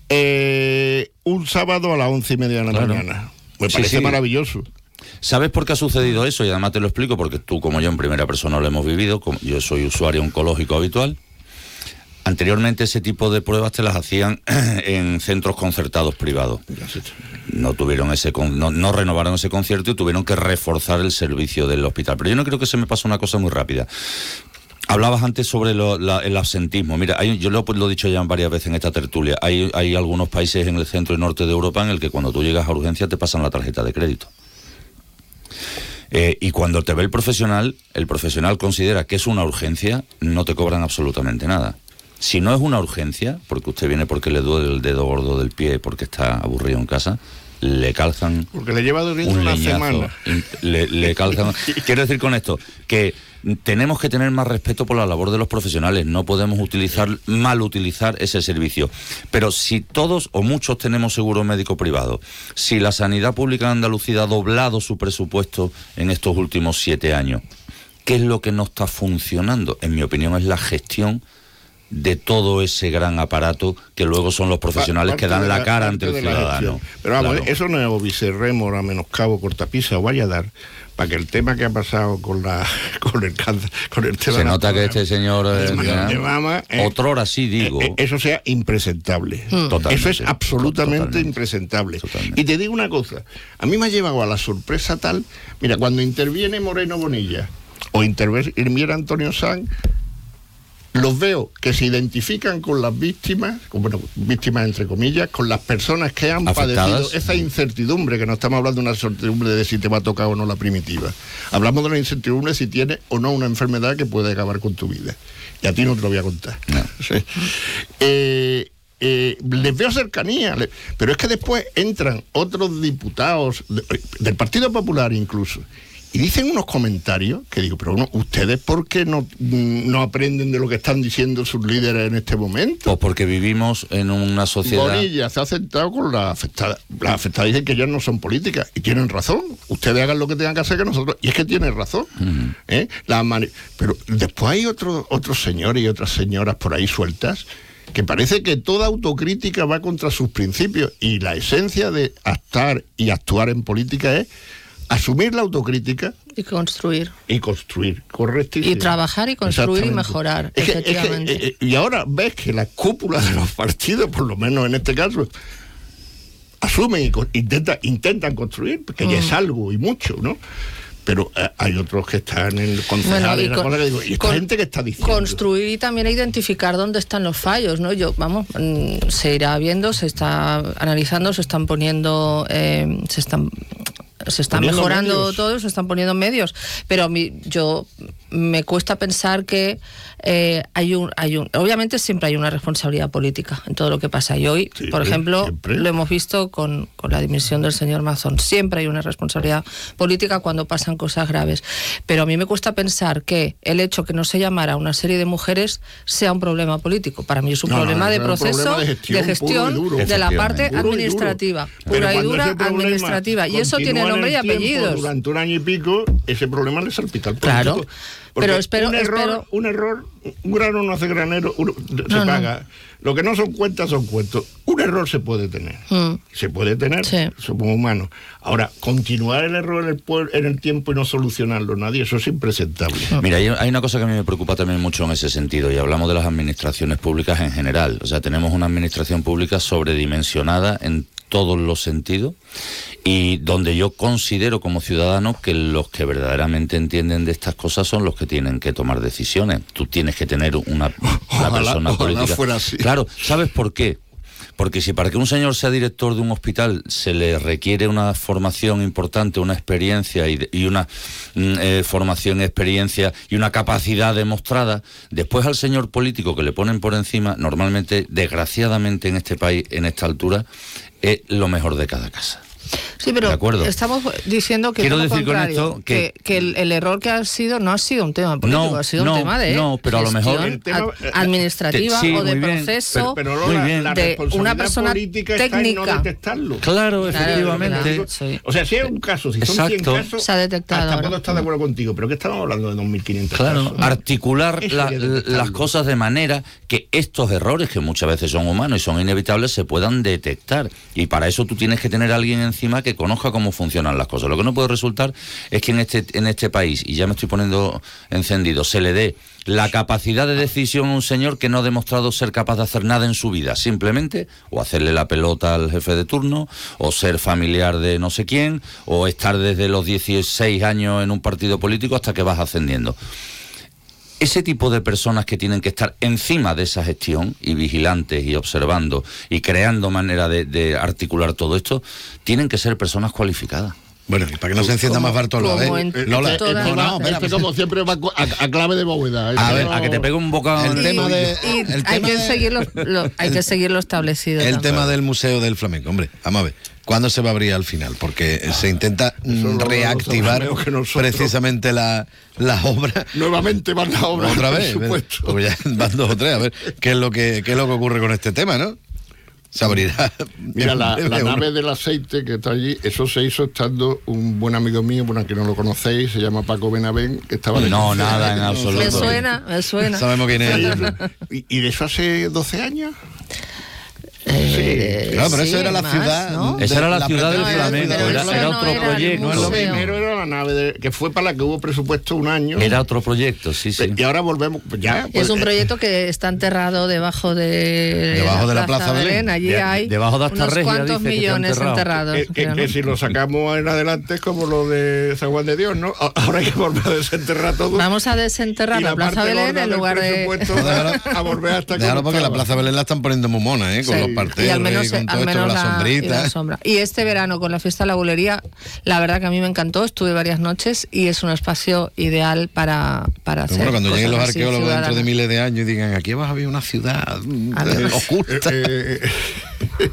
eh, un sábado a las once y media de la Claro. mañana. Me Sí, parece sí. maravilloso. ¿Sabes por qué ha sucedido eso? Y además te lo explico porque tú como yo en primera persona lo hemos vivido. Como yo soy usuario oncológico habitual. Anteriormente ese tipo de pruebas te las hacían en centros concertados privados. No tuvieron ese con- no, no renovaron ese concierto y tuvieron que reforzar el servicio del hospital. Pero yo no creo que se me pase una cosa muy rápida. Hablabas antes sobre lo- la- el absentismo. Mira, hay- yo lo, lo he dicho ya varias veces en esta tertulia. Hay, hay algunos países en el centro y norte de Europa en el que cuando tú llegas a urgencia te pasan la tarjeta de crédito. Eh, y cuando te ve el profesional, el profesional considera que es una urgencia, no te cobran absolutamente nada. Si no es una urgencia, porque usted viene porque le duele el dedo gordo del pie, porque está aburrido en casa, le calzan Porque le lleva doliendo un una leñazo. semana. in- Le, le calzan. Quiero decir con esto que tenemos que tener más respeto por la labor de los profesionales. No podemos utilizar, mal utilizar ese servicio. Pero si todos o muchos tenemos seguro médico privado, si la sanidad pública en Andalucía ha doblado su presupuesto en estos últimos siete años, ¿qué es lo que no está funcionando? En mi opinión es la gestión de todo ese gran aparato que luego son los profesionales Pa- que parte dan de la cara parte ante el de la ciudadano. gestión. Pero vamos, Claro. eso no es obicerrémora, menoscabo, cortapisa o vaya a dar para que el tema que ha pasado con la con el cáncer, con el tema Se de la nota que mama, este señor de eh, mama, eh, de mama, eh, otrora sí digo. eh, eso sea impresentable. Totalmente. Eso es absolutamente Totalmente. impresentable. Totalmente. Y te digo una cosa, a mí me ha llevado a la sorpresa tal, mira, cuando interviene Moreno Bonilla o interviene Antonio Sanz, los veo que se identifican con las víctimas, con, bueno, víctimas entre comillas, con las personas que han Afectadas. padecido esa incertidumbre, que no estamos hablando de una incertidumbre de si te va a tocar o no la primitiva. Hablamos de la incertidumbre si tienes o no una enfermedad que puede acabar con tu vida. Y a ti no te lo voy a contar. No. Sí. Eh, eh, les veo cercanía, le- pero es que después entran otros diputados de- del Partido Popular incluso, y dicen unos comentarios que digo, pero bueno, ¿ustedes por qué no, mm, no aprenden de lo que están diciendo sus líderes en este momento? Pues porque vivimos en una sociedad. Bonilla se ha sentado con las afectadas. Las afectadas dicen que ellas no son políticas y tienen razón. Ustedes hagan lo que tengan que hacer que nosotros. Y es que tienen razón. Ujú. ¿eh? La mani- Pero después hay otros otros señores y otras señoras por ahí sueltas que parece que toda autocrítica va contra sus principios y la esencia de actuar y actuar en política es asumir la autocrítica Y construir. y construir, correctísimo. Y trabajar y construir y Exactamente. mejorar, Es que- es que, efectivamente. eh, eh, y ahora ves que la cúpula de los partidos, por lo menos en este caso, asumen y co- intenta, intentan construir, porque ya es Mm. algo y mucho, ¿no? Pero eh, hay otros que están en el concejal Bueno, y y una con- cosa que digo, ¿y esta con- gente que está diciendo? Construir y también identificar dónde están los fallos, ¿no? Yo, vamos, mm, se irá viendo, se está analizando, se están poniendo, eh, se están se están Poniendo mejorando medios. todo, se están poniendo medios, pero a mí, yo me cuesta pensar que eh, hay un, hay un, obviamente siempre hay una responsabilidad política en todo lo que pasa. Y hoy, sí, por ejemplo, siempre. Lo hemos visto con, con la dimisión del señor Mazón. Siempre hay una responsabilidad política cuando pasan cosas graves. Pero a mí me cuesta pensar que el hecho que no se llamara a una serie de mujeres sea un problema político. Para mí es un no, problema no, de proceso, problema de gestión, de, gestión duro, de la parte puro administrativa, y pura y dura administrativa. Y eso tiene nombre y apellidos. Durante un año y pico, ese problema le salpica al político. Claro. Pero espero, un error, espero... un error, un grano no hace granero, uno, se no, paga. No. Lo que no son cuentas son cuentos. Un error se puede tener. Mm. Se puede tener, sí. Somos humanos. Ahora, continuar el error en el, pueblo, en el tiempo y no solucionarlo nadie, eso es impresentable. Mira, hay, hay una cosa que a mí me preocupa también mucho en ese sentido, y hablamos de las administraciones públicas en general. O sea, tenemos una administración pública sobredimensionada en todos los sentidos, y donde yo considero como ciudadano que los que verdaderamente entienden de estas cosas son los que tienen que tomar decisiones. Tú tienes que tener una, una ojalá, persona ojalá política. Fuera así. Claro, ¿sabes por qué? Porque si para que un señor sea director de un hospital se le requiere una formación importante, una experiencia y, y una eh, formación, experiencia y una capacidad demostrada, después al señor político que le ponen por encima, normalmente, desgraciadamente en este país, en esta altura, es lo mejor de cada casa. Sí, pero estamos diciendo que quiero todo decir contrario, con esto que, que, que el, el error que ha sido no ha sido un tema político, no, ha sido no, un tema de no, pero a lo mejor el tema, administrativa te, sí, o de proceso, pero, pero Lola, de la una persona política técnica. Está en no detectarlo. Claro, efectivamente. Claro, sí. O sea, si es un caso, si son Exacto. cien casos, se ha detectado. Tampoco está de acuerdo contigo, pero que estamos hablando de dos mil quinientos claro, casos. Articular la, las cosas de manera que estos errores, que muchas veces son humanos y son inevitables, se puedan detectar. Y para eso tú tienes que tener a alguien encima que conozca cómo funcionan las cosas. Lo que no puede resultar es que en este, en este país, y ya me estoy poniendo encendido, se le dé la capacidad de decisión a un señor que no ha demostrado ser capaz de hacer nada en su vida, simplemente o hacerle la pelota al jefe de turno, o ser familiar de no sé quién, o estar desde los dieciséis años en un partido político hasta que vas ascendiendo. Ese tipo de personas que tienen que estar encima de esa gestión y vigilantes y observando y creando manera de, de articular todo esto, tienen que ser personas cualificadas. Bueno, y para que no se encienda más Bartolo, ¿eh? Lola, eh, no, no, este como siempre va a, a clave de bóveda. A ver, no... a que te pegue un bocado. El tema de... Y, el hay, tema que de, seguir lo, lo, hay que seguir lo establecido. El también. tema del Museo del Flamenco, hombre, vamos a ver. ¿Cuándo se va a abrir al final? Porque ah, se intenta mm, reactivar precisamente la, la obra. Nuevamente van las obras. Otra vez. Pues ya van dos o tres. A ver, ¿qué es lo que, qué es lo que ocurre con este tema, no? Se abrirá. Mira, la, la nave del aceite que está allí, eso se hizo estando un buen amigo mío, bueno, que no lo conocéis, se llama Paco Benavén, que estaba... De no, nada en absoluto. Me suena, me suena. Sabemos quién es. ¿Y, y de eso hace doce años? Eh, sí, claro, pero sí, eso era la más, ciudad. ¿no? Esa era la, la ciudad del flamenco, era, era, era otro no proyecto. No es lo primero, era la nave de, que fue para la que hubo presupuesto un año. Era otro proyecto, sí, sí. Y ahora volvemos. Ya, pues, es un proyecto que está enterrado debajo de, debajo de la Plaza, Plaza Belén. Belén. Allí de, hay debajo de unos Regia, cuantos millones enterrados. Que, que, que si lo sacamos en adelante es como lo de San Juan de Dios, ¿no? Ahora hay que volver a desenterrar todo. Vamos a desenterrar la, la Plaza Belén en lugar de... a volver hasta Déjalo porque la Plaza Belén la están poniendo muy mona, ¿eh? Con sí. los parterres. Al menos la, la, sombrita. Y la sombra. Y este verano con la fiesta de la bulería, la verdad que a mí me encantó, estuve varias noches y es un espacio ideal para, para hacer. Bueno, cuando lleguen los arqueólogos dentro de miles de años y digan, aquí vas a ver una ciudad oculta. Eh, eh,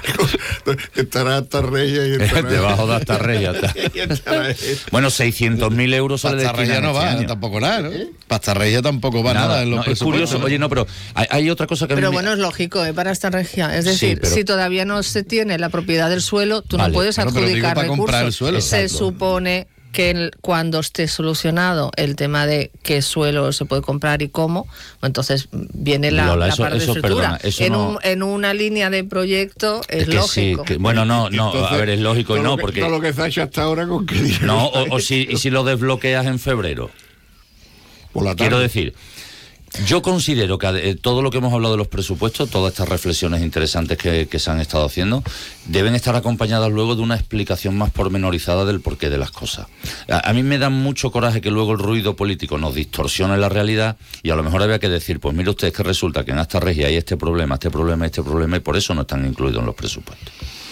estará Astarreya y estará... debajo de Astarreya. Bueno, seiscientos mil euros sale de Astarreya no va, este tampoco nada, ¿no? ¿Eh? Astarreya tampoco va nada, nada en los no, es curioso, oye, no, pero hay, hay otra cosa que pero a mí bueno, me... es lógico, ¿eh? Para Astarreya. Es decir, sí, pero... si todavía no se tiene la propiedad del suelo, tú vale, no puedes claro, adjudicar pero digo, para recursos. Comprar el suelo. Se supone que el, cuando esté solucionado el tema de qué suelo se puede comprar y cómo, entonces viene la, Lola, la eso, parte eso, de estructura. Perdona, eso en, no... un, en una línea de proyecto es, es que lógico. Sí, que, bueno, no, no, entonces, a ver, es lógico y no, que, porque... Todo lo que se ha hecho hasta ahora con qué dinero. No, o, o, si, y si lo desbloqueas en febrero. Por la tarde. Quiero decir... Yo considero que eh, todo lo que hemos hablado de los presupuestos, todas estas reflexiones interesantes que, que se han estado haciendo, deben estar acompañadas luego de una explicación más pormenorizada del porqué de las cosas. A, a mí me da mucho coraje que luego el ruido político nos distorsione la realidad y a lo mejor había que decir, pues mire usted, que resulta que en esta región hay este problema, este problema, este problema y por eso no están incluidos en los presupuestos.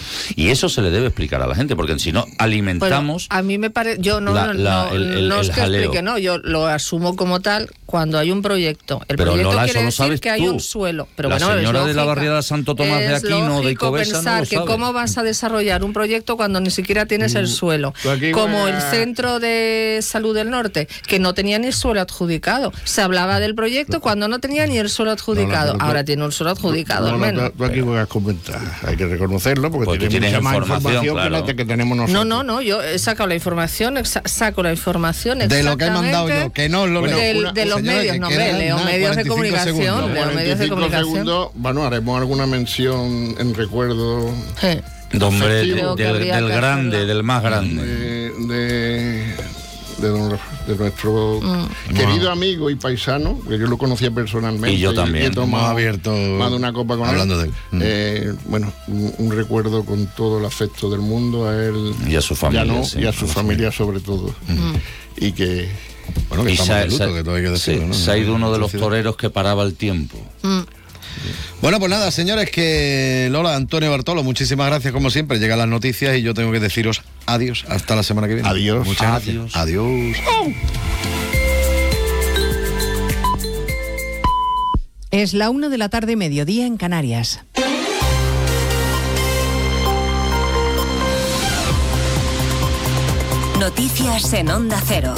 Y eso se le debe explicar a la gente, porque si no alimentamos... Bueno, a mí me parece... Yo no, la, no, la, no, el, el, no es el que jaleo. explique, no, yo lo asumo como tal cuando hay un proyecto. El pero proyecto Lola, quiere eso lo decir sabes que hay tú. un suelo. Pero la bueno, señora es de la lógica. barriada Santo Tomás es de Aquino, de lógico Icovesa, pensar no lo que sabe. cómo vas a desarrollar un proyecto cuando ni siquiera tienes el suelo. Como voy a... el Centro de Salud del Norte, que no tenía ni suelo adjudicado. Se hablaba del proyecto cuando no tenía ni el suelo adjudicado. No, no, Ahora tiene un suelo adjudicado, no, al no, menos. tú, tú aquí vas a comentar, hay que reconocerlo, porque Pues tiene mucha más información, información claro. que la que tenemos nosotros. No, no, no, yo he sacado la información, exa- saco la información De lo que he mandado exactamente yo, que no lo Bueno, leo. del- una- de los señora, medios, que no, quedan hombre, leo nada, medios de cuarenta y cinco comunicación, segundos. leo medios de cuarenta y cinco comunicación. segundos, bueno, haremos alguna mención en recuerdo De hombre, de- Creo que del, habría del que grande, hacerlo. del más grande. de, de, de don- de nuestro Mm. querido amigo y paisano, que yo lo conocía personalmente. Y yo también. he tomado Hemos abierto más de una copa con hablando él. de él. Mm. Eh, bueno, un, un recuerdo con todo el afecto del mundo a él Y a su familia, ya no, sí. y a su familia sobre todo. Y que bueno, que Y estamos se, ha- de luto, se- que todo hay que sí, decirlo, ¿no? se ha ido uno de los Entonces, toreros que paraba el tiempo. Bueno, pues nada, señores, que Lola, Antonio Bartolo, muchísimas gracias como siempre. Llegan las noticias y yo tengo que deciros adiós hasta la semana que viene. Adiós. Muchas Adiós. gracias. Adiós. Es la una de la tarde, mediodía en Canarias. Noticias en Onda Cero.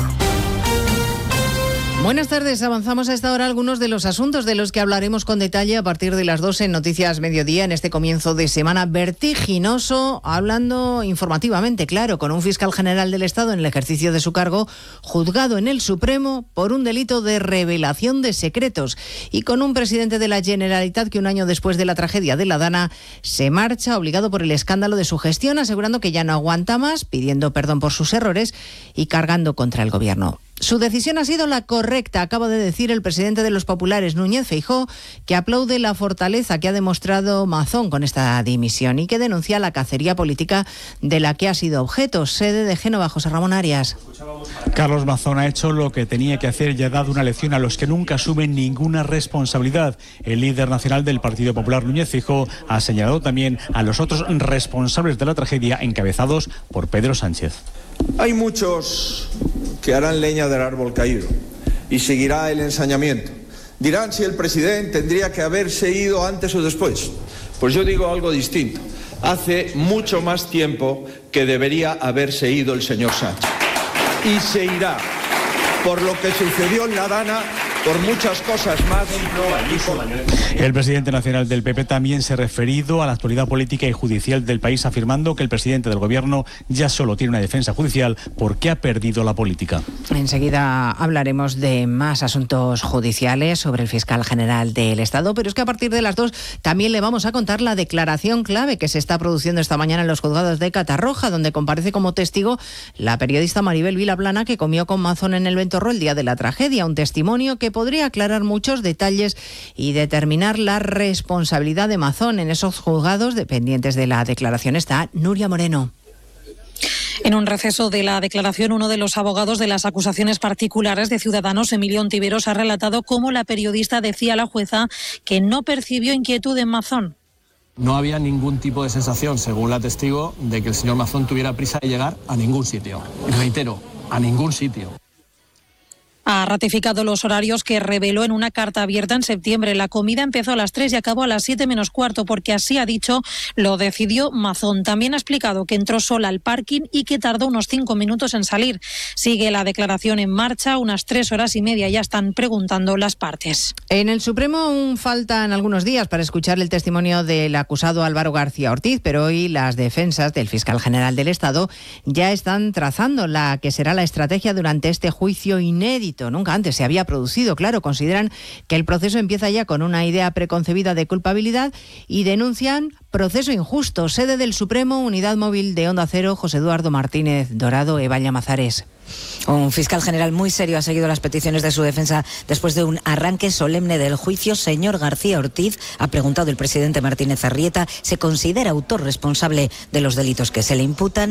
Buenas tardes, avanzamos a esta hora algunos de los asuntos de los que hablaremos con detalle a partir de las doce en Noticias Mediodía en este comienzo de semana vertiginoso, hablando informativamente, claro, con un fiscal general del Estado en el ejercicio de su cargo, juzgado en el Supremo por un delito de revelación de secretos, y con un presidente de la Generalitat que un año después de la tragedia de La Dana se marcha obligado por el escándalo de su gestión, asegurando que ya no aguanta más, pidiendo perdón por sus errores y cargando contra el gobierno. Su decisión ha sido la correcta, acaba de decir el presidente de los populares, Núñez Feijóo, que aplaude la fortaleza que ha demostrado Mazón con esta dimisión y que denuncia la cacería política de la que ha sido objeto. Sede de Génova, José Ramón Arias. Carlos Mazón ha hecho lo que tenía que hacer y ha dado una lección a los que nunca asumen ninguna responsabilidad. El líder nacional del Partido Popular, Núñez Feijóo, ha señalado también a los otros responsables de la tragedia encabezados por Pedro Sánchez. Hay muchos que harán leña del árbol caído y seguirá el ensañamiento. Dirán si el presidente tendría que haberse ido antes o después. Pues yo digo algo distinto. Hace mucho más tiempo que debería haberse ido el señor Sánchez. Y se irá por lo que sucedió en La Dana, por muchas cosas más. El presidente nacional del P P también se ha referido a la actualidad política y judicial del país, afirmando que el presidente del gobierno ya solo tiene una defensa judicial porque ha perdido la política. Enseguida hablaremos de más asuntos judiciales sobre el fiscal general del Estado, pero es que a partir de las dos también le vamos a contar la declaración clave que se está produciendo esta mañana en los juzgados de Catarroja, donde comparece como testigo la periodista Maribel Vilaplana, que comió con Mazón en el Ventorro el día de la tragedia, un testimonio que podría aclarar muchos detalles y determinar la responsabilidad de Mazón. En esos juzgados dependientes de la declaración está Nuria Moreno. En un receso de la declaración, uno de los abogados de las acusaciones particulares de Ciudadanos, Emilio Ontiveros, ha relatado cómo la periodista decía a la jueza que no percibió inquietud en Mazón. No había ningún tipo de sensación, según la testigo, de que el señor Mazón tuviera prisa de llegar a ningún sitio. Y reitero, a ningún sitio. Ha ratificado los horarios que reveló en una carta abierta en septiembre. La comida empezó a las tres y acabó a las siete menos cuarto, porque así ha dicho, lo decidió Mazón. También ha explicado que entró sola al parking y que tardó unos cinco minutos en salir. Sigue la declaración en marcha, unas tres horas y media ya están preguntando las partes. En el Supremo aún faltan algunos días para escuchar el testimonio del acusado Álvaro García Ortiz, pero hoy las defensas del fiscal general del Estado ya están trazando la que será la estrategia durante este juicio inédito. Nunca antes se había producido, claro. Consideran que el proceso empieza ya con una idea preconcebida de culpabilidad y denuncian proceso injusto. Sede del Supremo, unidad móvil de Onda Cero, José Eduardo Martínez Dorado, Eva Llamazares. Un fiscal general muy serio ha seguido las peticiones de su defensa después de un arranque solemne del juicio. Señor García Ortiz, ha preguntado el presidente Martínez Arrieta, ¿se considera autor responsable de los delitos que se le imputan?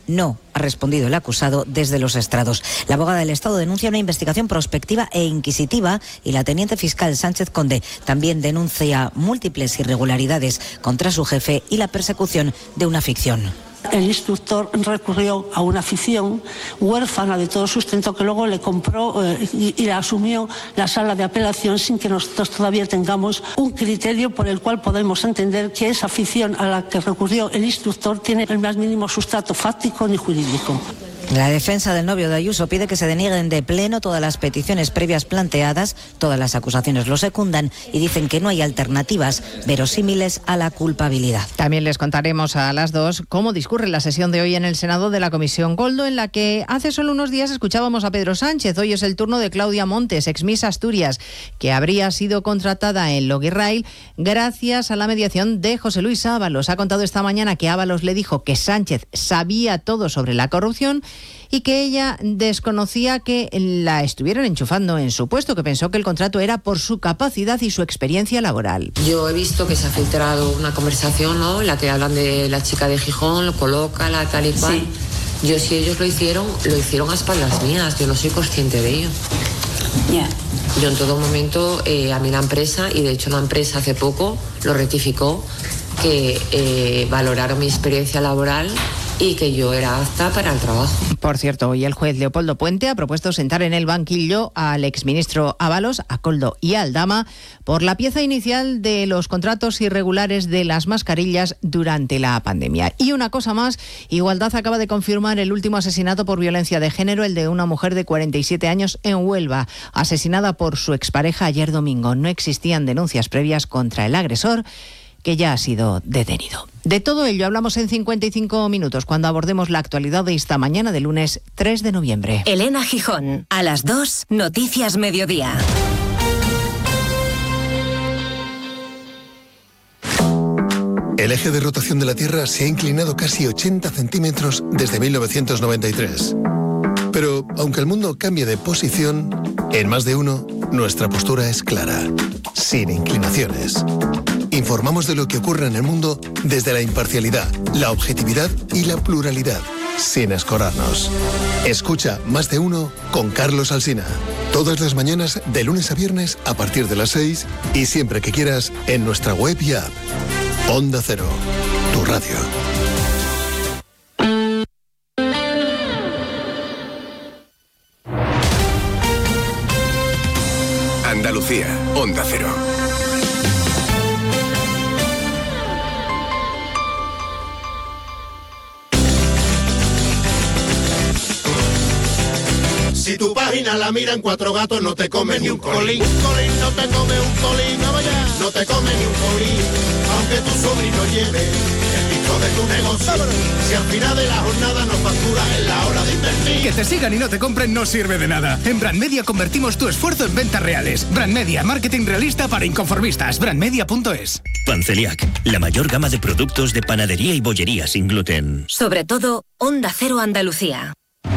no, ha respondido el acusado desde los estrados. La abogada del Estado denuncia una investigación prospectiva e inquisitiva y la teniente fiscal Sánchez Conde también denuncia múltiples irregularidades contra su jefe y la persecución de una ficción. El instructor recurrió a una ficción huérfana de todo sustento que luego le compró eh, y, y asumió la sala de apelación sin que nosotros todavía tengamos un criterio por el cual podemos entender que esa ficción a la que recurrió el instructor tiene el más mínimo sustrato fáctico ni jurídico. La defensa del novio de Ayuso pide que se denieguen de pleno todas las peticiones previas planteadas, todas las acusaciones lo secundan y dicen que no hay alternativas verosímiles a la culpabilidad. También les contaremos a las dos cómo discurre la sesión de hoy en el Senado de la Comisión Goldo, en la que hace solo unos días escuchábamos a Pedro Sánchez. Hoy es el turno de Claudia Montes, ex Miss Asturias, que habría sido contratada en Loguirrail gracias a la mediación de José Luis Ábalos. Ha contado esta mañana que Ábalos le dijo que Sánchez sabía todo sobre la corrupción y que ella desconocía que la estuvieran enchufando en su puesto, que pensó que el contrato era por su capacidad y su experiencia laboral. Yo he visto que se ha filtrado una conversación, ¿no?, en la que hablan de la chica de Gijón, lo coloca, la tal y cual. Sí. Yo, si ellos lo hicieron, lo hicieron a espaldas mías, yo no soy consciente de ello. Yeah. Yo en todo momento, eh, a mí la empresa, y de hecho la empresa hace poco lo rectificó, que eh, valoraron mi experiencia laboral y que yo era apta para el trabajo. Por cierto, hoy el juez Leopoldo Puente ha propuesto sentar en el banquillo al exministro Ábalos, a Koldo y a Aldama por la pieza inicial de los contratos irregulares de las mascarillas durante la pandemia. Y una cosa más, Igualdad acaba de confirmar el último asesinato por violencia de género, el de una mujer de cuarenta y siete años en Huelva, asesinada por su expareja ayer domingo. No existían denuncias previas contra el agresor, que ya ha sido detenido. De todo ello hablamos en cincuenta y cinco minutos, cuando abordemos la actualidad de esta mañana de lunes tres de noviembre. Elena Gijón, a las dos, Noticias Mediodía. El eje de rotación de la Tierra se ha inclinado casi ochenta centímetros desde mil novecientos noventa y tres. Pero, aunque el mundo cambie de posición, en Más de Uno, nuestra postura es clara, sin inclinaciones. Informamos de lo que ocurre en el mundo desde la imparcialidad, la objetividad y la pluralidad, sin escorarnos. Escucha Más de Uno con Carlos Alsina. Todas las mañanas, de lunes a viernes, a partir de las seis y siempre que quieras, en nuestra web y app. Onda Cero, tu radio. Andalucía, Onda Cero. Si tu página la miran cuatro gatos, no te come ni un colín. Un colín no te come un colín, no vaya. No te come ni un colín, aunque tu sobrino lleve el pico de tu negocio. Si al final de la jornada no facturas en la hora de invertir. Que te sigan y no te compren no sirve de nada. En Brand Media convertimos tu esfuerzo en ventas reales. Brand Media, marketing realista para inconformistas. brand media punto es. Panceliac, la mayor gama de productos de panadería y bollería sin gluten. Sobre todo, Onda Cero Andalucía.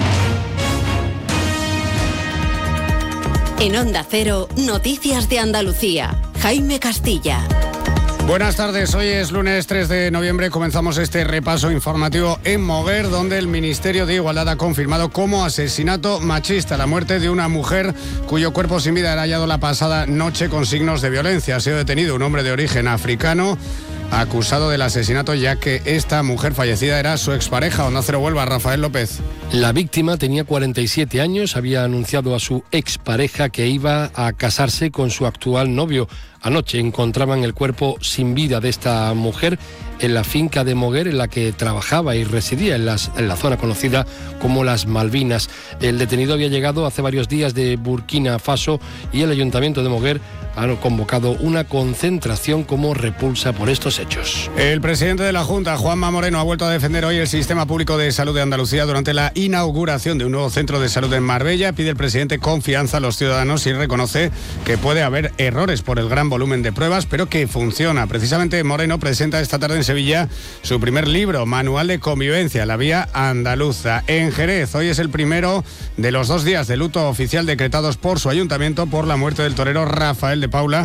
En Onda Cero, Noticias de Andalucía. Jaime Castilla. Buenas tardes, hoy es lunes tres de noviembre, comenzamos este repaso informativo en Moguer, donde el Ministerio de Igualdad ha confirmado como asesinato machista la muerte de una mujer cuyo cuerpo sin vida era hallado la pasada noche con signos de violencia. Ha sido detenido un hombre de origen africano acusado del asesinato, ya que esta mujer fallecida era su expareja. Onda Cero Huelva, Rafael López. La víctima tenía cuarenta y siete años, había anunciado a su expareja que iba a casarse con su actual novio. Anoche encontraban el cuerpo sin vida de esta mujer en la finca de Moguer, en la que trabajaba y residía, en, las, en la zona conocida como Las Malvinas. El detenido había llegado hace varios días de Burkina Faso y el Ayuntamiento de Moguer ha convocado una concentración como repulsa por estos hechos. El presidente de la Junta, Juanma Moreno, ha vuelto a defender hoy el Sistema Público de Salud de Andalucía durante la inauguración de un nuevo centro de salud en Marbella. Pide el presidente confianza a los ciudadanos y reconoce que puede haber errores por el gran volumen de pruebas, pero que funciona. Precisamente Moreno presenta esta tarde en Sevilla su primer libro, Manual de Convivencia, la vía andaluza. En Jerez, hoy es el primero de los dos días de luto oficial decretados por su ayuntamiento por la muerte del torero Rafael de Paula, que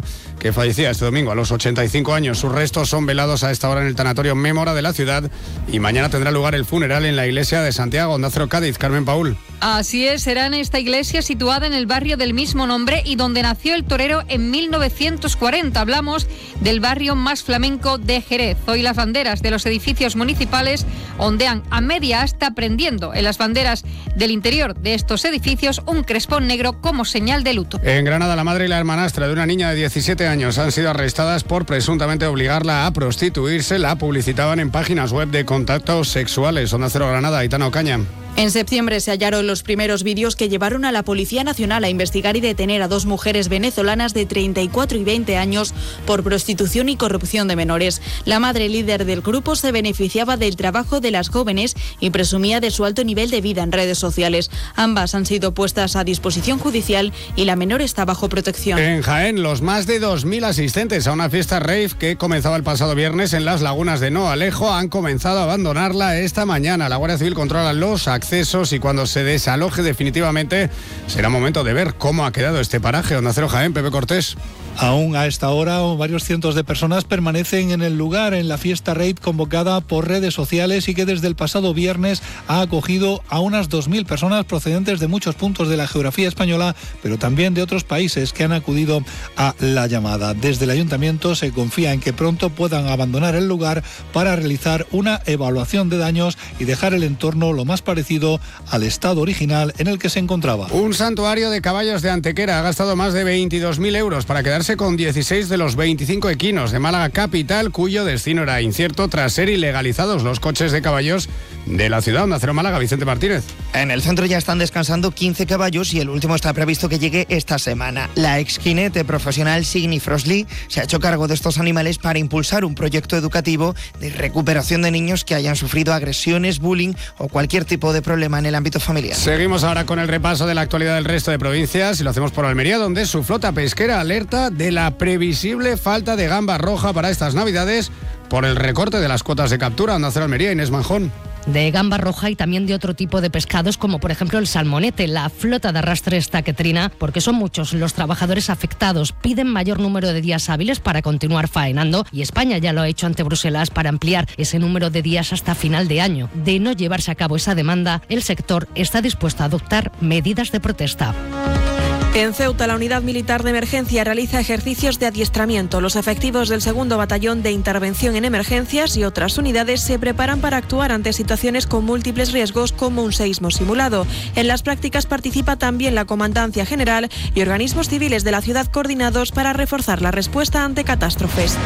que fallecía este domingo a los ochenta y cinco años. Sus restos son velados a esta hora en el tanatorio Mémora de la ciudad y mañana tendrá lugar el funeral en la iglesia de Santiago, Onda Cero Cádiz. Carmen Paúl. Así es, será en esta iglesia situada en el barrio del mismo nombre y donde nació el torero en mil novecientos cuarenta. Hablamos del barrio más flamenco de Jerez. Hoy las banderas de los edificios municipales ondean a media asta, prendiendo en las banderas del interior de estos edificios un crespón negro como señal de luto. En Granada, la madre y la hermanastra de una niña de diecisiete años han sido arrestadas por presuntamente obligarla a prostituirse. La publicitaban en páginas web de contactos sexuales. Onda Cero Granada, Aitana Ocaña. En septiembre se hallaron los primeros vídeos que llevaron a la Policía Nacional a investigar y detener a dos mujeres venezolanas de treinta y cuatro y veinte años por prostitución y corrupción de menores. La madre líder del grupo se beneficiaba del trabajo de las jóvenes y presumía de su alto nivel de vida en redes sociales. Ambas han sido puestas a disposición judicial y la menor está bajo protección. En Jaén, los más de dos mil asistentes a una fiesta rave que comenzaba el pasado viernes en las lagunas de Noalejo han comenzado a abandonarla esta mañana. La Guardia Civil controla los accesos y cuando se desaloje definitivamente será momento de ver cómo ha quedado este paraje. Onda Cero Jaén, Pepe Cortés. Aún a esta hora, varios cientos de personas permanecen en el lugar en la fiesta raid convocada por redes sociales y que desde el pasado viernes ha acogido a unas dos mil personas procedentes de muchos puntos de la geografía española, pero también de otros países que han acudido a la llamada. Desde el ayuntamiento se confía en que pronto puedan abandonar el lugar para realizar una evaluación de daños y dejar el entorno lo más parecido al estado original en el que se encontraba. Un santuario de caballos de Antequera ha gastado más de veintidós mil euros para quedarse con dieciséis de los veinticinco equinos de Málaga capital, cuyo destino era incierto tras ser ilegalizados los coches de caballos de la ciudad. Onda Cero Málaga, Vicente Martínez. En el centro ya están descansando quince caballos y el último está previsto que llegue esta semana. La ex jinete profesional Signy Frosley se ha hecho cargo de estos animales para impulsar un proyecto educativo de recuperación de niños que hayan sufrido agresiones, bullying o cualquier tipo de problema en el ámbito familiar. Seguimos ahora con el repaso de la actualidad del resto de provincias y lo hacemos por Almería, donde su flota pesquera alerta de la previsible falta de gamba roja para estas navidades por el recorte de las cuotas de captura. Onda Cero Almería, Inés Manjón. De gamba roja y también de otro tipo de pescados como por ejemplo el salmonete. La flota de arrastre está que trina porque son muchos los trabajadores afectados. Piden mayor número de días hábiles para continuar faenando y España ya lo ha hecho ante Bruselas para ampliar ese número de días hasta final de año. De no llevarse a cabo esa demanda, el sector está dispuesto a adoptar medidas de protesta. En Ceuta, la unidad militar de emergencia realiza ejercicios de adiestramiento. Los efectivos del segundo Batallón de Intervención en Emergencias y otras unidades se preparan para actuar ante situaciones con múltiples riesgos como un seísmo simulado. En las prácticas participa también la Comandancia General y organismos civiles de la ciudad coordinados para reforzar la respuesta ante catástrofes.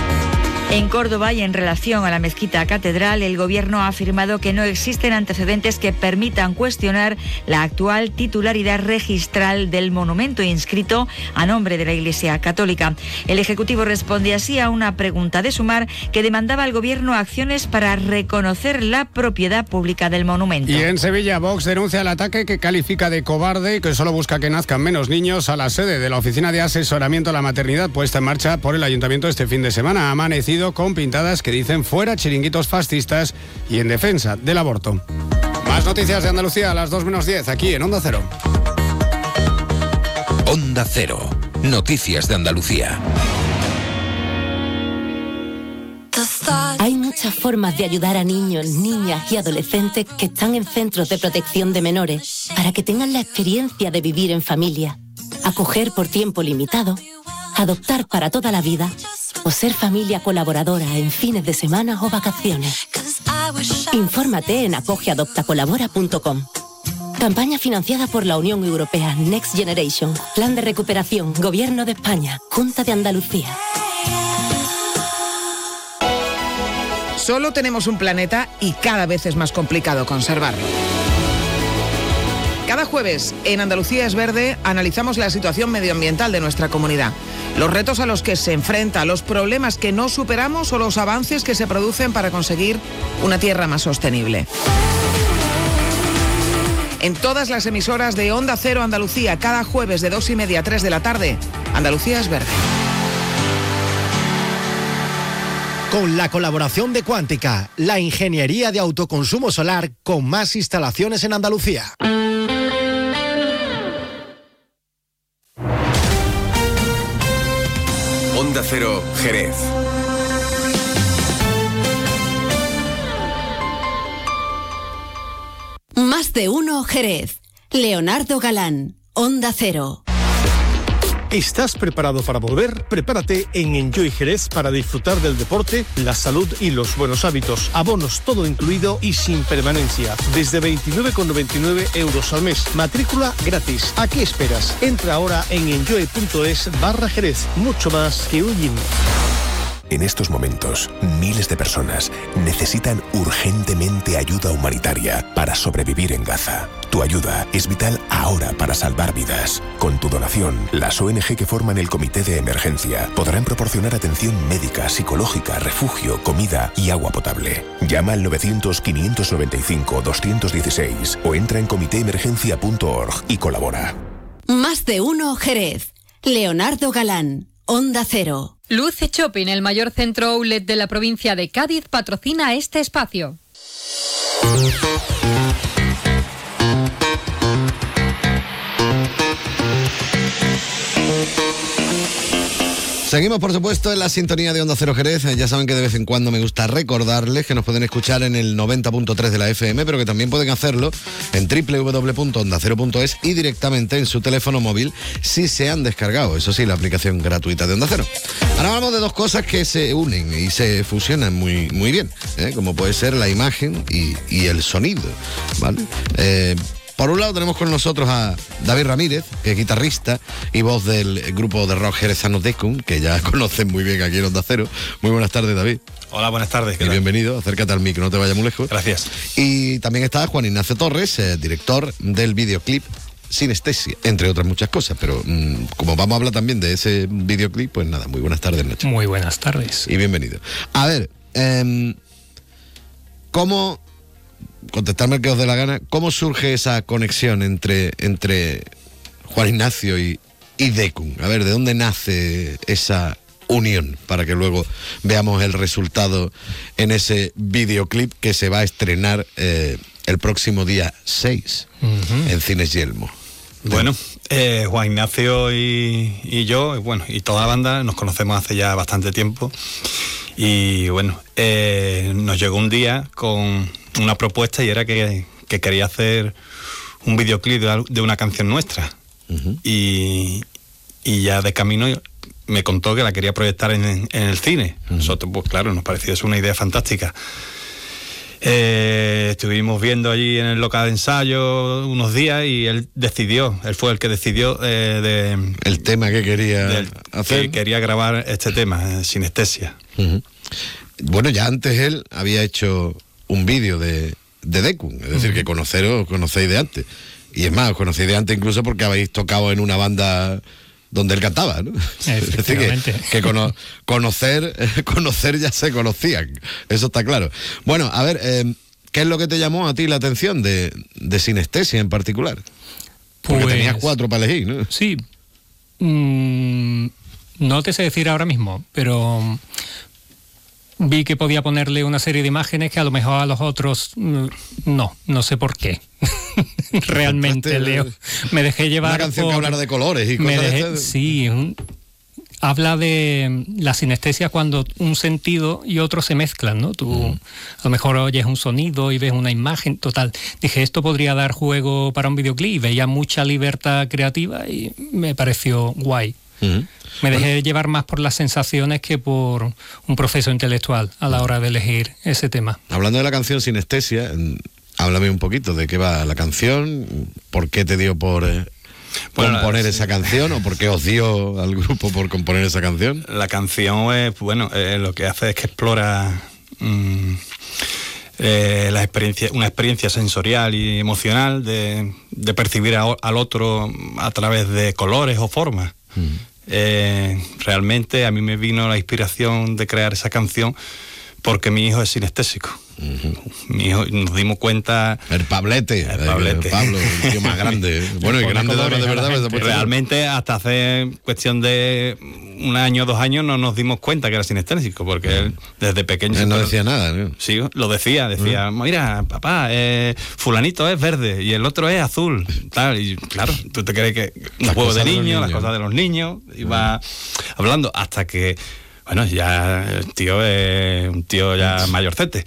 En Córdoba y en relación a la mezquita catedral, el Gobierno ha afirmado que no existen antecedentes que permitan cuestionar la actual titularidad registral del monumento inscrito a nombre de la Iglesia Católica. El Ejecutivo responde así a una pregunta de Sumar que demandaba al Gobierno acciones para reconocer la propiedad pública del monumento. Y en Sevilla, Vox denuncia el ataque que califica de cobarde y que solo busca que nazcan menos niños a la sede de la Oficina de Asesoramiento a la Maternidad puesta en marcha por el Ayuntamiento este fin de semana. Ha amanecido con pintadas que dicen fuera chiringuitos fascistas y en defensa del aborto. Más noticias de Andalucía a las dos menos diez aquí en Onda Cero. Onda Cero. Noticias de Andalucía. Hay muchas formas de ayudar a niños, niñas y adolescentes que están en centros de protección de menores para que tengan la experiencia de vivir en familia, acoger por tiempo limitado, adoptar para toda la vida o ser familia colaboradora en fines de semana o vacaciones. Infórmate en acoge adopta colabora punto com. Campaña financiada por la Unión Europea Next Generation, Plan de Recuperación, Gobierno de España, Junta de Andalucía. Solo tenemos un planeta y cada vez es más complicado conservarlo. Cada jueves en Andalucía es Verde analizamos la situación medioambiental de nuestra comunidad, los retos a los que se enfrenta, los problemas que no superamos o los avances que se producen para conseguir una tierra más sostenible. En todas las emisoras de Onda Cero Andalucía, cada jueves de dos y media a tres de la tarde, Andalucía es Verde. Con la colaboración de Cuántica, la ingeniería de autoconsumo solar con más instalaciones en Andalucía. Cero, Jerez. Más de uno Jerez. Leonardo Galán, Onda Cero. ¿Estás preparado para volver? Prepárate en Enjoy Jerez para disfrutar del deporte, la salud y los buenos hábitos. Abonos todo incluido y sin permanencia. Desde veintinueve con noventa y nueve euros al mes. Matrícula gratis. ¿A qué esperas? Entra ahora en enjoy.es barra Jerez. Mucho más que un gym. En estos momentos, miles de personas necesitan urgentemente ayuda humanitaria para sobrevivir en Gaza. Tu ayuda es vital ahora para salvar vidas. Con tu donación, las O N G que forman el Comité de Emergencia podrán proporcionar atención médica, psicológica, refugio, comida y agua potable. Llama al novecientos, quinientos noventa y cinco, doscientos dieciséis o entra en comité emergencia punto org y colabora. Más de uno Jerez. Leonardo Galán, Onda Cero. Luce Shopping, el mayor centro outlet de la provincia de Cádiz, patrocina este espacio. Seguimos, por supuesto, en la sintonía de Onda Cero Jerez. Ya saben que de vez en cuando me gusta recordarles que nos pueden escuchar en el noventa punto tres de la F M, pero que también pueden hacerlo en doble u doble u doble u punto onda cero punto es y directamente en su teléfono móvil si se han descargado, eso sí, la aplicación gratuita de Onda Cero. Ahora hablamos de dos cosas que se unen y se fusionan muy, muy bien, ¿eh? Como puede ser la imagen y, y el sonido, ¿vale? Eh, Por un lado tenemos con nosotros a David Ramírez, que es guitarrista y voz del grupo de rock jerezano Decum, que ya conocen muy bien aquí en Onda Cero. Muy buenas tardes, David. Hola, buenas tardes. Y bienvenido, acércate al micro, no te vayas muy lejos. Gracias. Y también está Juan Ignacio Torres, eh, director del videoclip Sinestesia, entre otras muchas cosas, pero mmm, como vamos a hablar también de ese videoclip, pues nada, muy buenas tardes, Nacho. Muy buenas tardes. Y bienvenido. A ver, eh, ¿cómo... contestarme el que os dé la gana, ¿cómo surge esa conexión entre, entre Juan Ignacio y, y Decum? A ver, ¿de dónde nace esa unión? Para que luego veamos el resultado en ese videoclip que se va a estrenar eh, el próximo día seis uh-huh. en Cines Yelmo. Bueno, eh, Juan Ignacio y, y yo, bueno, y toda la banda nos conocemos hace ya bastante tiempo. Y bueno, eh, nos llegó un día con una propuesta y era que, que quería hacer un videoclip de, de una canción nuestra. Uh-huh. Y, y ya de camino me contó que la quería proyectar en, en el cine. Uh-huh. Nosotros, pues claro, nos pareció eso una idea fantástica. Eh, estuvimos viendo allí en el local de ensayo unos días y él decidió, él fue el que decidió eh, de... el tema que quería del, hacer. Que quería grabar este tema, Sinestesia. Uh-huh. Bueno, ya antes él había hecho un vídeo de, de Decum, es decir, uh-huh. que conoceros, conocéis de antes. Y es más, os conocéis de antes incluso porque habéis tocado en una banda donde él cantaba, ¿no? Efectivamente. Es decir, que, que cono, conocer, conocer ya se conocían, eso está claro. Bueno, a ver, eh, ¿qué es lo que te llamó a ti la atención de, de Sinestesia en particular? Porque pues, tenías cuatro para elegir, ¿no? Sí. Mm, no te sé decir ahora mismo, pero vi que podía ponerle una serie de imágenes que a lo mejor a los otros no, no sé por qué. Realmente, Leo, me dejé llevar. Una canción por, que hablara de colores y cosas dejé, de... Sí, un, habla de la sinestesia cuando un sentido y otro se mezclan, ¿no? Tú mm. a lo mejor oyes un sonido y ves una imagen, total. Dije, esto podría dar juego para un videoclip. Veía mucha libertad creativa y me pareció guay. Mm. Me dejé bueno. llevar más por las sensaciones que por un proceso intelectual a la hora de elegir ese tema. Hablando de la canción Sinestesia, háblame un poquito de qué va la canción, por qué te dio por eh, bueno, componer la, esa sí. canción o por qué os dio al grupo por componer esa canción. La canción, es, bueno, eh, lo que hace es que explora mmm, eh, la experiencia, una experiencia sensorial y emocional de, de percibir a, al otro a través de colores o formas. Mm. Eh, realmente a mí me vino la inspiración de crear esa canción porque mi hijo es sinestésico. Uh-huh. Mi hijo, nos dimos cuenta... El Pablete, el Pablete. El Pablo, un tío más grande. Bueno, y grande de, de verdad. Realmente hasta hace cuestión de un año, dos años no nos dimos cuenta que era sinestésico, porque uh-huh. él desde pequeño... Él no decía nada, ¿no? Sí, lo decía, decía, uh-huh. mira, papá, eh, fulanito es verde y el otro es azul. Tal, y claro, tú te crees que un juego de niños, niños, las cosas de los niños, y uh-huh. va hablando hasta que... Bueno, ya el tío es un tío ya mayorcete.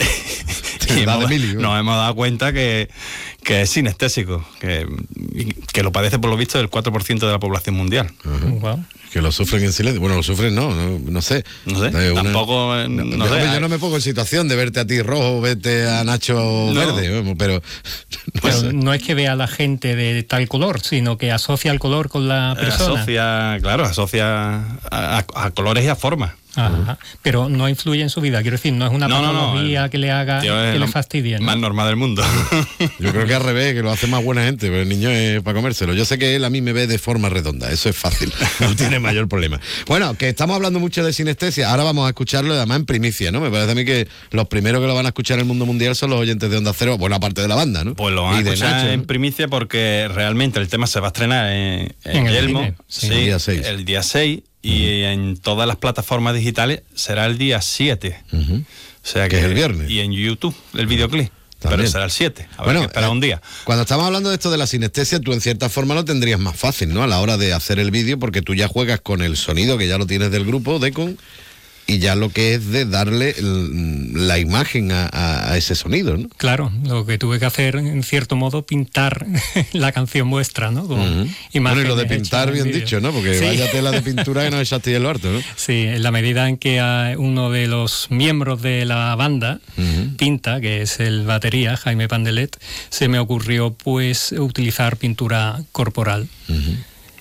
Y hemos, nos hemos dado cuenta que, que es sinestésico, que, que lo padece por lo visto el cuatro por ciento de la población mundial. Uh-huh. Wow. Que lo sufren en silencio. Bueno, lo sufren no, no, no sé. No sé, una... tampoco... No, no yo, sé, yo no me pongo en situación de verte a ti rojo, verte a Nacho no. verde, pero... No, pero sé. No es que vea a la gente de tal color, sino que asocia el color con la persona. Asocia, claro, asocia a, a, a colores y a formas. Ajá. Pero no influye en su vida, quiero decir, no es una no, patología no, no. que le haga, que le fastidie, ¿no? Más normal del mundo. Yo creo que al revés, que lo hace más buena gente, pero el niño es para comérselo. Yo sé que él a mí me ve de forma redonda, eso es fácil, no tiene mayor problema. Bueno, que estamos hablando mucho de sinestesia, ahora vamos a escucharlo además en primicia, ¿no? Me parece a mí que los primeros que lo van a escuchar en el mundo mundial son los oyentes de Onda Cero, buena parte de la banda, ¿no? Pues lo van a escuchar Nacho, en primicia porque realmente el tema se va a estrenar en, en, en Yelmo, el, sí, el día seis. El día seis. Y uh-huh. en todas las plataformas digitales será el día siete. Uh-huh. O sea que, que es el viernes. Y en YouTube, el videoclip. También. Pero será el siete. A bueno, ver, que espera eh, un día. Cuando estamos hablando de esto de la sinestesia, tú en cierta forma lo tendrías más fácil, ¿no? A la hora de hacer el vídeo, porque tú ya juegas con el sonido, que ya lo tienes del grupo, Decon, y ya lo que es de darle el, la imagen a, a, a ese sonido, ¿no? Claro, lo que tuve que hacer, en cierto modo, pintar la canción vuestra, ¿no? Con uh-huh. Bueno, y lo de pintar, bien dicho, ¿no? Porque sí. Vaya tela de pintura que no echaste el harto, ¿no? Sí, en la medida en que uno de los miembros de la banda uh-huh. pinta, que es el batería, Jaime Pandelet, se me ocurrió, pues, utilizar pintura corporal. Uh-huh.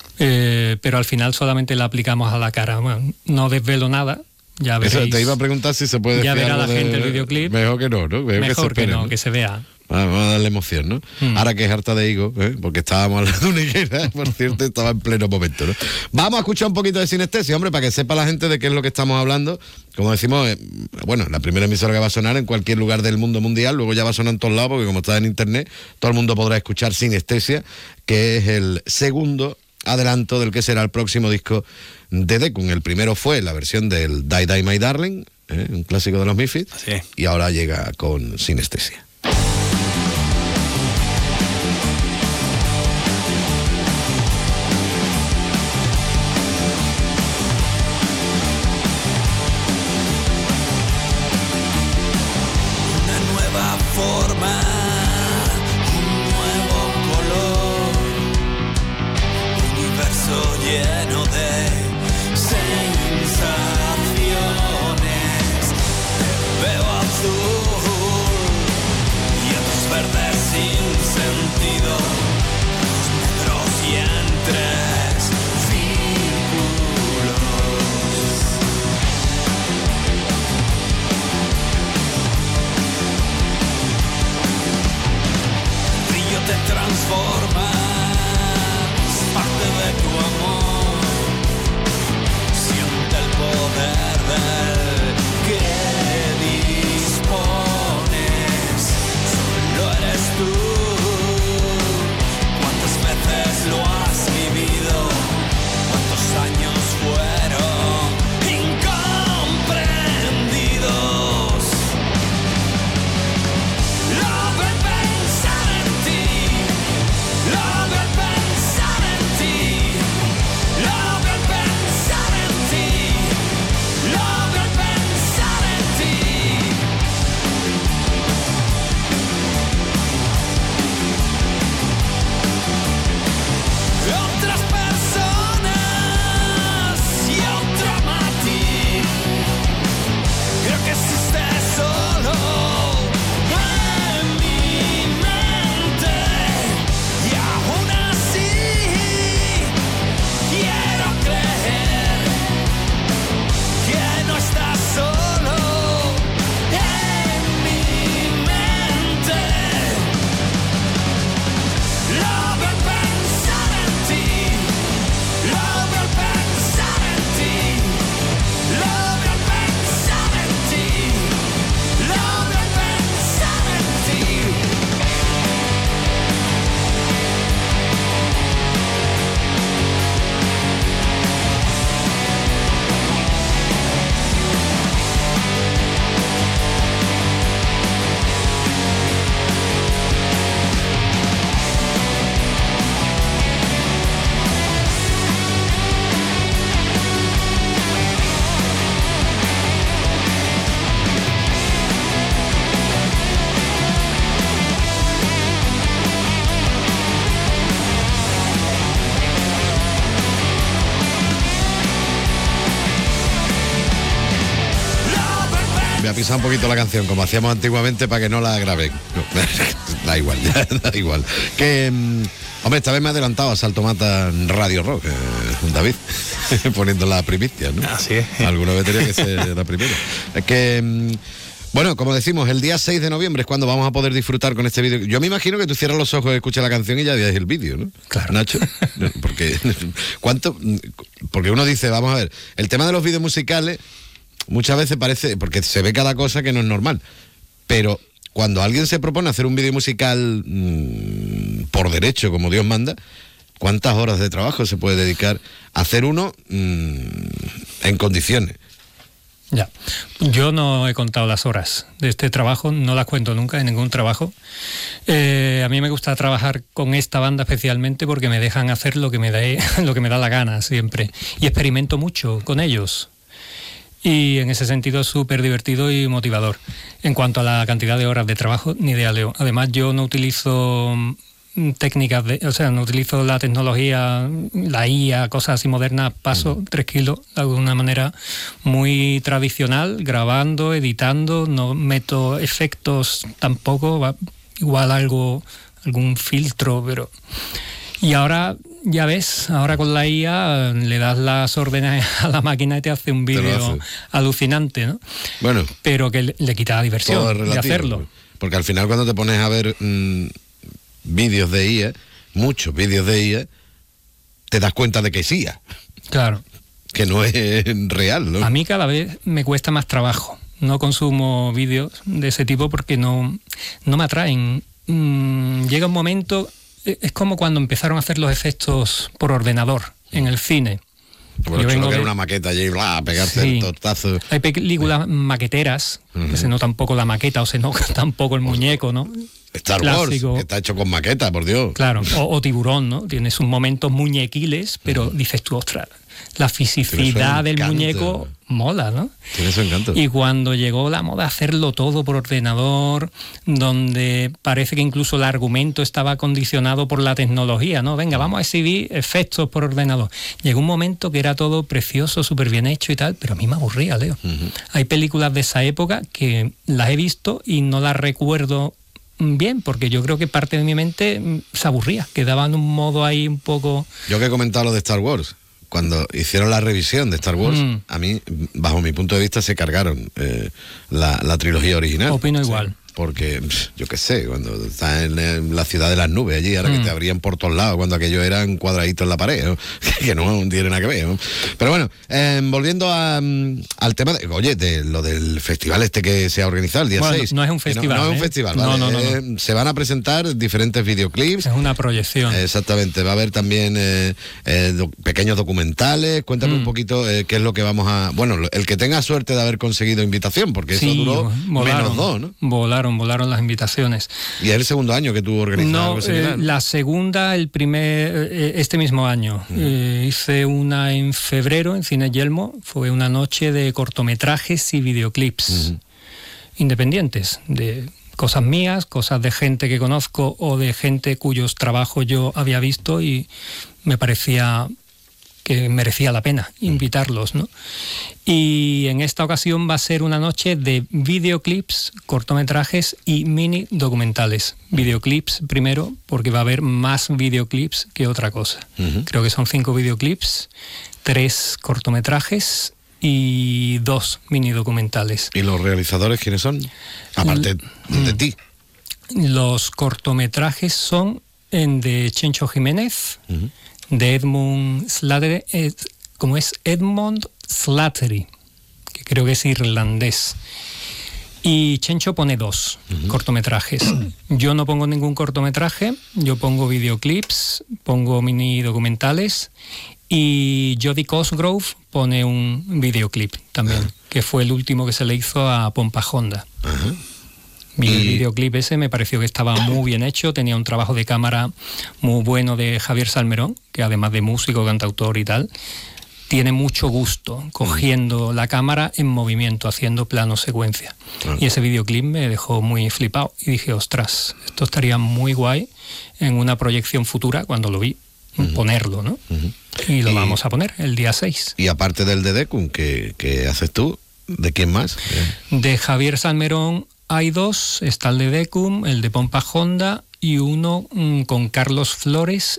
Eh, pero al final solamente la aplicamos a la cara. Bueno, no desvelo nada. Ya veréis, eso te iba a preguntar si se puede ya decir verá algo la gente de, el videoclip. Mejor que no, ¿no? Mejor, mejor que, se que no, ¿no? que se vea. Vamos a darle emoción, ¿no? Mm. Ahora que es harta de higo, ¿eh? Porque estábamos hablando de una higuera, por cierto, estaba en pleno momento, ¿no? Vamos a escuchar un poquito de sinestesia, hombre, para que sepa la gente de qué es lo que estamos hablando. Como decimos, eh, bueno, la primera emisora que va a sonar en cualquier lugar del mundo mundial, luego ya va a sonar en todos lados, porque como está en internet, todo el mundo podrá escuchar Sinestesia, que es el segundo adelanto del que será el próximo disco de Decon. El primero fue la versión del Die Die My Darling, ¿eh? Un clásico de los Misfits, sí. Y ahora llega con Sinestesia. voy a pisar un poquito la canción, como hacíamos antiguamente, para que no la graben. No, da igual, ya, da igual. Que, um, hombre, esta vez me he adelantado a Saltomata Radio Rock, eh, David, poniendo la primicia, ¿no? Así es. Alguna vez tenía que ser la primera. Es que... Um, Bueno, como decimos, el día seis de noviembre es cuando vamos a poder disfrutar con este vídeo. Yo me imagino que tú cierras los ojos, escuchas la canción y ya veas el vídeo, ¿no? Claro. Nacho, porque ¿cuánto? Porque uno dice, vamos a ver, el tema de los vídeos musicales muchas veces parece, porque se ve cada cosa que no es normal, pero cuando alguien se propone hacer un vídeo musical mmm, por derecho, como Dios manda, ¿cuántas horas de trabajo se puede dedicar a hacer uno mmm, en condiciones? Ya, yo no he contado las horas de este trabajo, no las cuento nunca en ningún trabajo. Eh, a mí me gusta trabajar con esta banda especialmente porque me dejan hacer lo que me da, lo que me da la gana siempre. Y experimento mucho con ellos. Y en ese sentido es súper divertido y motivador. En cuanto a la cantidad de horas de trabajo, ni idea, Leo. Además, yo no utilizo técnicas, de, o sea, no utilizo la tecnología, la I A, cosas así modernas, paso mm. tres kilos de una manera muy tradicional, grabando, editando, no meto efectos tampoco, va, igual algo, algún filtro, pero... Y ahora, ya ves, ahora con la I A le das las órdenes a la máquina y te hace un vídeo alucinante, ¿no? Bueno. Pero que le, le quita la diversión relativo, de hacerlo. Porque al final cuando te pones a ver... Mmm, vídeos de I A, muchos vídeos de I A, te das cuenta de que es I A. Claro. Que no es real, ¿no? A mí cada vez me cuesta más trabajo. No consumo vídeos de ese tipo porque no, no me atraen. Mm, llega un momento, es como cuando empezaron a hacer los efectos por ordenador en el cine. Por yo vengo que de... era una maqueta allí, bla, pegarse sí. el tortazo. Hay películas sí. maqueteras, uh-huh. que se nota un poco la maqueta o se nota tampoco el muñeco, ¿no? Star Clásico. Wars, que está hecho con maqueta, por Dios. Claro, o, o Tiburón, ¿no? Tiene sus momentos muñequiles, pero uh-huh. dices tú, ostras, la fisicidad del muñeco mola, ¿no? Tiene su encanto. Y cuando llegó la moda hacerlo todo por ordenador, donde parece que incluso el argumento estaba condicionado por la tecnología, ¿no? Venga, vamos a exhibir efectos por ordenador. Llegó un momento que era todo precioso, súper bien hecho y tal, pero a mí me aburría, Leo. Uh-huh. Hay películas de esa época que las he visto y no las recuerdo bien, porque yo creo que parte de mi mente se aburría, quedaba en un modo ahí un poco... Yo que he comentado lo de Star Wars, cuando hicieron la revisión de Star Wars, mm. a mí, bajo mi punto de vista, se cargaron eh, la, la trilogía original. Opino igual. Sí. Porque, yo qué sé, cuando estás en, en la ciudad de las nubes allí, ahora mm. que te abrían por todos lados, cuando aquello eran cuadraditos en la pared, ¿no? que no tiene nada que ver, ¿no? Pero bueno, eh, volviendo a, al tema, de, oye, de lo del festival este que se ha organizado el día bueno, seis. No es un festival. No, no ¿eh? es un festival, no, ¿vale? no, no, no. Eh, se van a presentar diferentes videoclips. Es una proyección. Exactamente, va a haber también eh, eh, do, pequeños documentales. Cuéntame mm. un poquito eh, qué es lo que vamos a... Bueno, el que tenga suerte de haber conseguido invitación, porque sí, eso duró volaron, menos dos, ¿no? Volaron, volaron las invitaciones. ¿Y es el segundo año que tú organizas no, algo similar? Eh, la segunda, el primer, eh, este mismo año. Uh-huh. Eh, hice una en febrero en Cine Yelmo, fue una noche de cortometrajes y videoclips uh-huh. independientes, de cosas mías, cosas de gente que conozco o de gente cuyos trabajos yo había visto y me parecía que merecía la pena invitarlos, ¿no? Y en esta ocasión va a ser una noche de videoclips, cortometrajes y mini documentales. Videoclips primero, porque va a haber más videoclips que otra cosa. Uh-huh. Creo que son cinco videoclips, tres cortometrajes y dos mini documentales. ¿Y los realizadores quiénes son? Aparte L- de ti. Los cortometrajes son en de Chencho Jiménez, uh-huh. de Edmund Slattery, Ed, como es Edmund Slattery, que creo que es irlandés. Y Chencho pone dos uh-huh. cortometrajes. Yo no pongo ningún cortometraje, yo pongo videoclips, pongo mini documentales, y Jodie Cosgrove pone un videoclip también, uh-huh. que fue el último que se le hizo a Pompa Honda. Uh-huh. Mi y... videoclip ese me pareció que estaba muy bien hecho, tenía un trabajo de cámara muy bueno de Javier Salmerón, que además de músico, cantautor y tal, tiene mucho gusto cogiendo la cámara en movimiento, haciendo plano secuencia. Claro. Y ese videoclip me dejó muy flipado y dije, ostras, esto estaría muy guay en una proyección futura, cuando lo vi, uh-huh. ponerlo, ¿no? Uh-huh. Y lo y... vamos a poner el día seis. Y aparte del de Decum que, que haces tú, ¿De quién más? De Javier Salmerón hay dos, está el de Decum, el de Pompa Honda y uno mmm, con Carlos Flores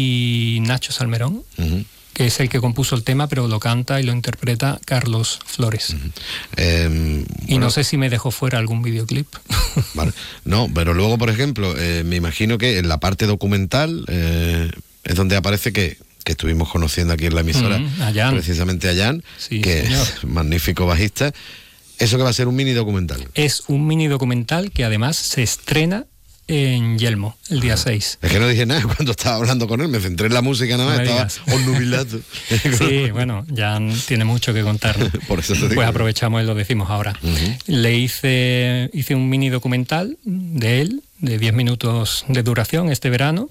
y Nacho Salmerón. Uh-huh. Que es el que compuso el tema, pero lo canta y lo interpreta Carlos Flores. Uh-huh. eh, bueno. Y no sé si me dejó fuera algún videoclip. Vale. No, pero luego, por ejemplo, eh, me imagino que en la parte documental eh, es donde aparece que, que estuvimos conociendo aquí en la emisora, uh-huh. a Jan. Precisamente a Jan, sí, que señor. Es magnífico bajista. ¿Eso que va a ser un mini documental? Es un mini documental que además se estrena en Yelmo, el día seis. Es que no dije nada cuando estaba hablando con él, me centré en la música nada más, no estaba obnubilado. Sí, bueno, ya tiene mucho que contar, ¿no? Por eso te digo. Pues aprovechamos y lo decimos ahora. Uh-huh. Le hice, hice un mini documental de él, de diez minutos de duración este verano,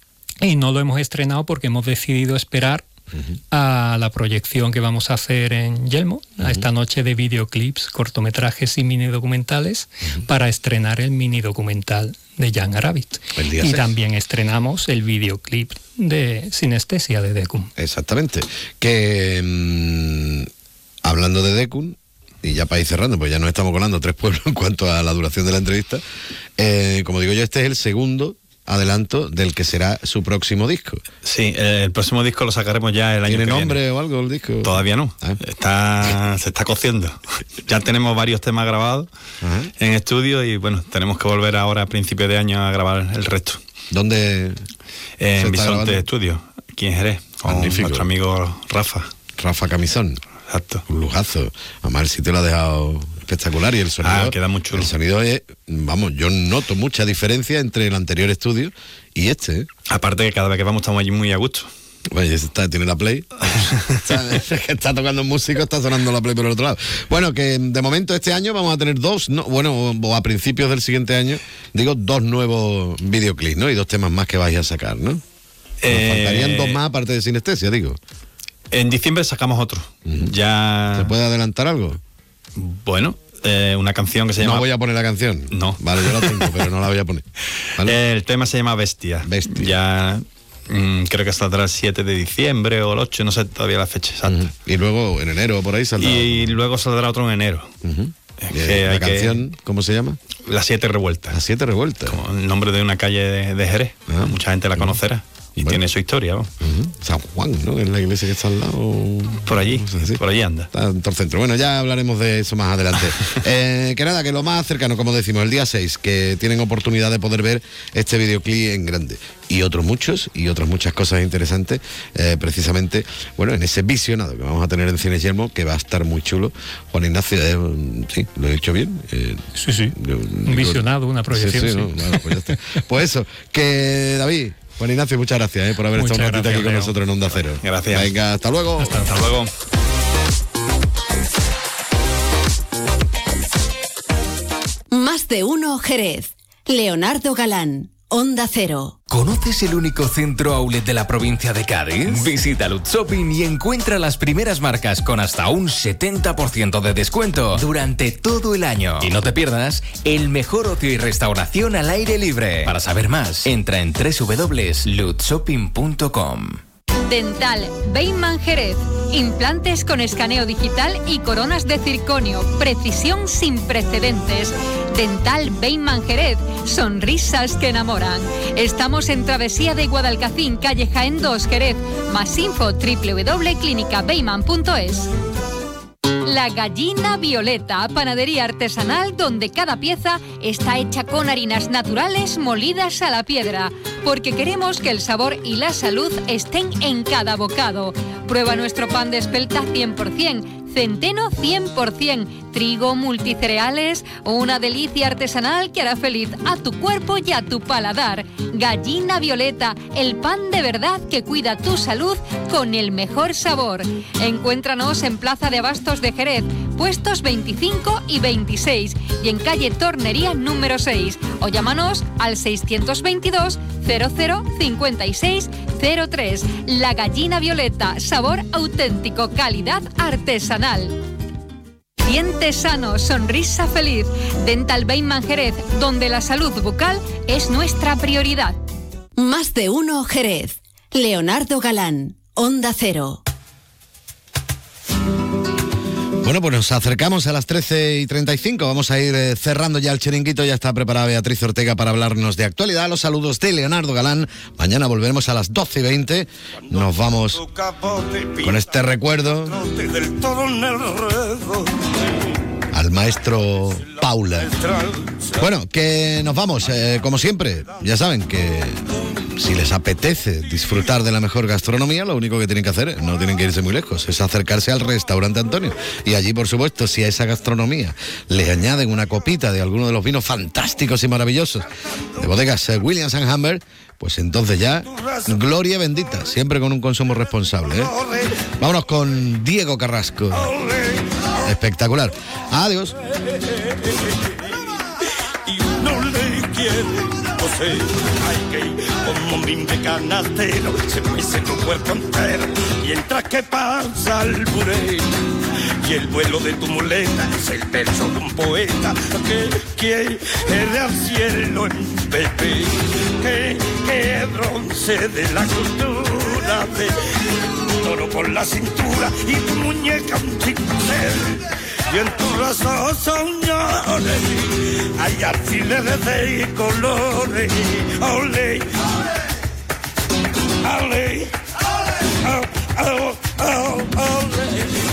y no lo hemos estrenado porque hemos decidido esperar Uh-huh. a la proyección que vamos a hacer en Yelmo, uh-huh. a esta noche de videoclips, cortometrajes y mini documentales, uh-huh. para estrenar el mini documental de Jan Arabit. Y seis. También estrenamos el videoclip de Sinestesia de Decum. Exactamente. Que mmm, hablando de Decum, y ya para ir cerrando, pues ya nos estamos colando tres pueblos en cuanto a la duración de la entrevista, eh, como digo yo, este es el segundo adelanto del que será su próximo disco. Sí, el próximo disco lo sacaremos ya el año que viene. ¿Tiene nombre o algo el disco? Todavía no, ¿Ah? está se está cociendo. Ya tenemos varios temas grabados Ajá. en estudio y bueno, tenemos que volver ahora a principios de año a grabar el resto. ¿Dónde? Eh, en Bisonte Estudio, aquí en Jerez, con Magnífico. Nuestro amigo Rafa. Rafa Camisón. Exacto. Un lujazo. Además el sitio lo ha dejado espectacular y el sonido, ah, queda muy chulo. El sonido es, vamos, yo noto mucha diferencia entre el anterior estudio y este. ¿eh? Aparte que cada vez que vamos estamos allí muy a gusto. Oye, está, tiene la Play. está, está tocando música, está sonando la Play por el otro lado. Bueno, que de momento este año vamos a tener dos, no, bueno, o a principios del siguiente año, digo, dos nuevos videoclips, ¿no? Y dos temas más que vais a sacar, ¿no? Nos eh... faltarían dos más aparte de Sinestesia, digo. En diciembre sacamos otro. Uh-huh. Ya. ¿Se puede adelantar algo? Bueno, eh, una canción que se llama... No voy a poner la canción. No. Vale, yo la tengo, pero no la voy a poner. ¿Vale? El tema se llama Bestia. Bestia. Ya mmm, creo que saldrá el siete de diciembre o el ocho, no sé todavía la fecha exacta. Uh-huh. Y luego en enero por ahí saldrá. Y otro. Luego saldrá otro en enero. Uh-huh. Que ¿La canción que... cómo se llama? Las Siete Revueltas. Las Siete Revueltas. Como el nombre de una calle de, de Jerez. Uh-huh. Mucha gente la conocerá. Y bueno. Tiene su historia, ¿no? Uh-huh. San Juan, ¿no? Es la iglesia que está al lado. Por allí, por allí anda. Está en todo el centro. Bueno, ya hablaremos de eso más adelante. eh, que nada, que lo más cercano, como decimos, el día seis, que tienen oportunidad de poder ver este videoclip en grande. Y otros muchos, y otras muchas cosas interesantes, eh, precisamente, bueno, en ese visionado que vamos a tener en Cines Yelmo, que va a estar muy chulo. Juan Ignacio, eh, sí, lo he dicho bien. Eh, sí, sí. Yo, un visionado, una proyección. Sí, sí, sí. No, no, pues, ya está. Pues eso, que David... Juan Ignacio, muchas gracias eh, por haber muchas estado un ratito aquí Leo. Con nosotros en Onda Cero. Gracias. Venga, hasta luego. Hasta, hasta luego. Más de uno Jerez. Leonardo Galán. Onda Cero. ¿Conoces el único centro outlet de la provincia de Cádiz? Visita Lutz Shopping y encuentra las primeras marcas con hasta un setenta por ciento de descuento durante todo el año. Y no te pierdas el mejor ocio y restauración al aire libre. Para saber más, entra en doble u doble u doble u punto lutz shopping punto com. Dental Beyman Jerez. Implantes con escaneo digital y coronas de circonio. Precisión sin precedentes. Dental Beyman Jerez. Sonrisas que enamoran. Estamos en Travesía de Guadalcacín, calle Jaén dos, Jerez. Más info doble u doble u doble u punto clínica beyman punto es. La Gallina Violeta, panadería artesanal donde cada pieza está hecha con harinas naturales molidas a la piedra, porque queremos que el sabor y la salud estén en cada bocado. Prueba nuestro pan de espelta cien por ciento, centeno cien por ciento, trigo, multicereales, una delicia artesanal que hará feliz a tu cuerpo y a tu paladar. Gallina Violeta, el pan de verdad que cuida tu salud con el mejor sabor. Encuéntranos en Plaza de Abastos de Jerez, puestos veinticinco y veintiséis, y en calle Tornería número seis, o llámanos al seiscientos veintidós cero cero cincuenta y seis cero tres. La Gallina Violeta, sabor auténtico, calidad artesanal. Dientes sanos, sonrisa feliz. Dental Beyman Jerez, donde la salud bucal es nuestra prioridad. Más de uno Jerez. Leonardo Galán, Onda Cero. Bueno, pues nos acercamos a las trece y treinta y cinco. Vamos a ir eh, cerrando ya el chiringuito. Ya está preparada Beatriz Ortega para hablarnos de actualidad. Los saludos de Leonardo Galán. Mañana volveremos a las doce y veinte. Nos vamos con este recuerdo al maestro Paula. Bueno, que nos vamos, eh, como siempre. Ya saben que si les apetece disfrutar de la mejor gastronomía, lo único que tienen que hacer, no tienen que irse muy lejos, es acercarse al restaurante Antonio. Y allí, por supuesto, si a esa gastronomía le añaden una copita de alguno de los vinos fantásticos y maravillosos de bodegas eh, Williams and Humber, pues entonces ya, gloria bendita, siempre con un consumo responsable, ¿eh? Vámonos con Diego Carrasco. Espectacular. Adiós. No le quiere, no sé, hay que ir como un de canastero, se pese tu cuerpo entero, mientras que pasa el buré. Y el vuelo de tu muleta es el verso de un poeta que quiere al cielo en bebé, que, que bronce de la cultura de toro por la cintura y tu muñeca un cincel. Y en tu razón soñores hay alfileres de colores. Ole, ole, ole, ole, ole.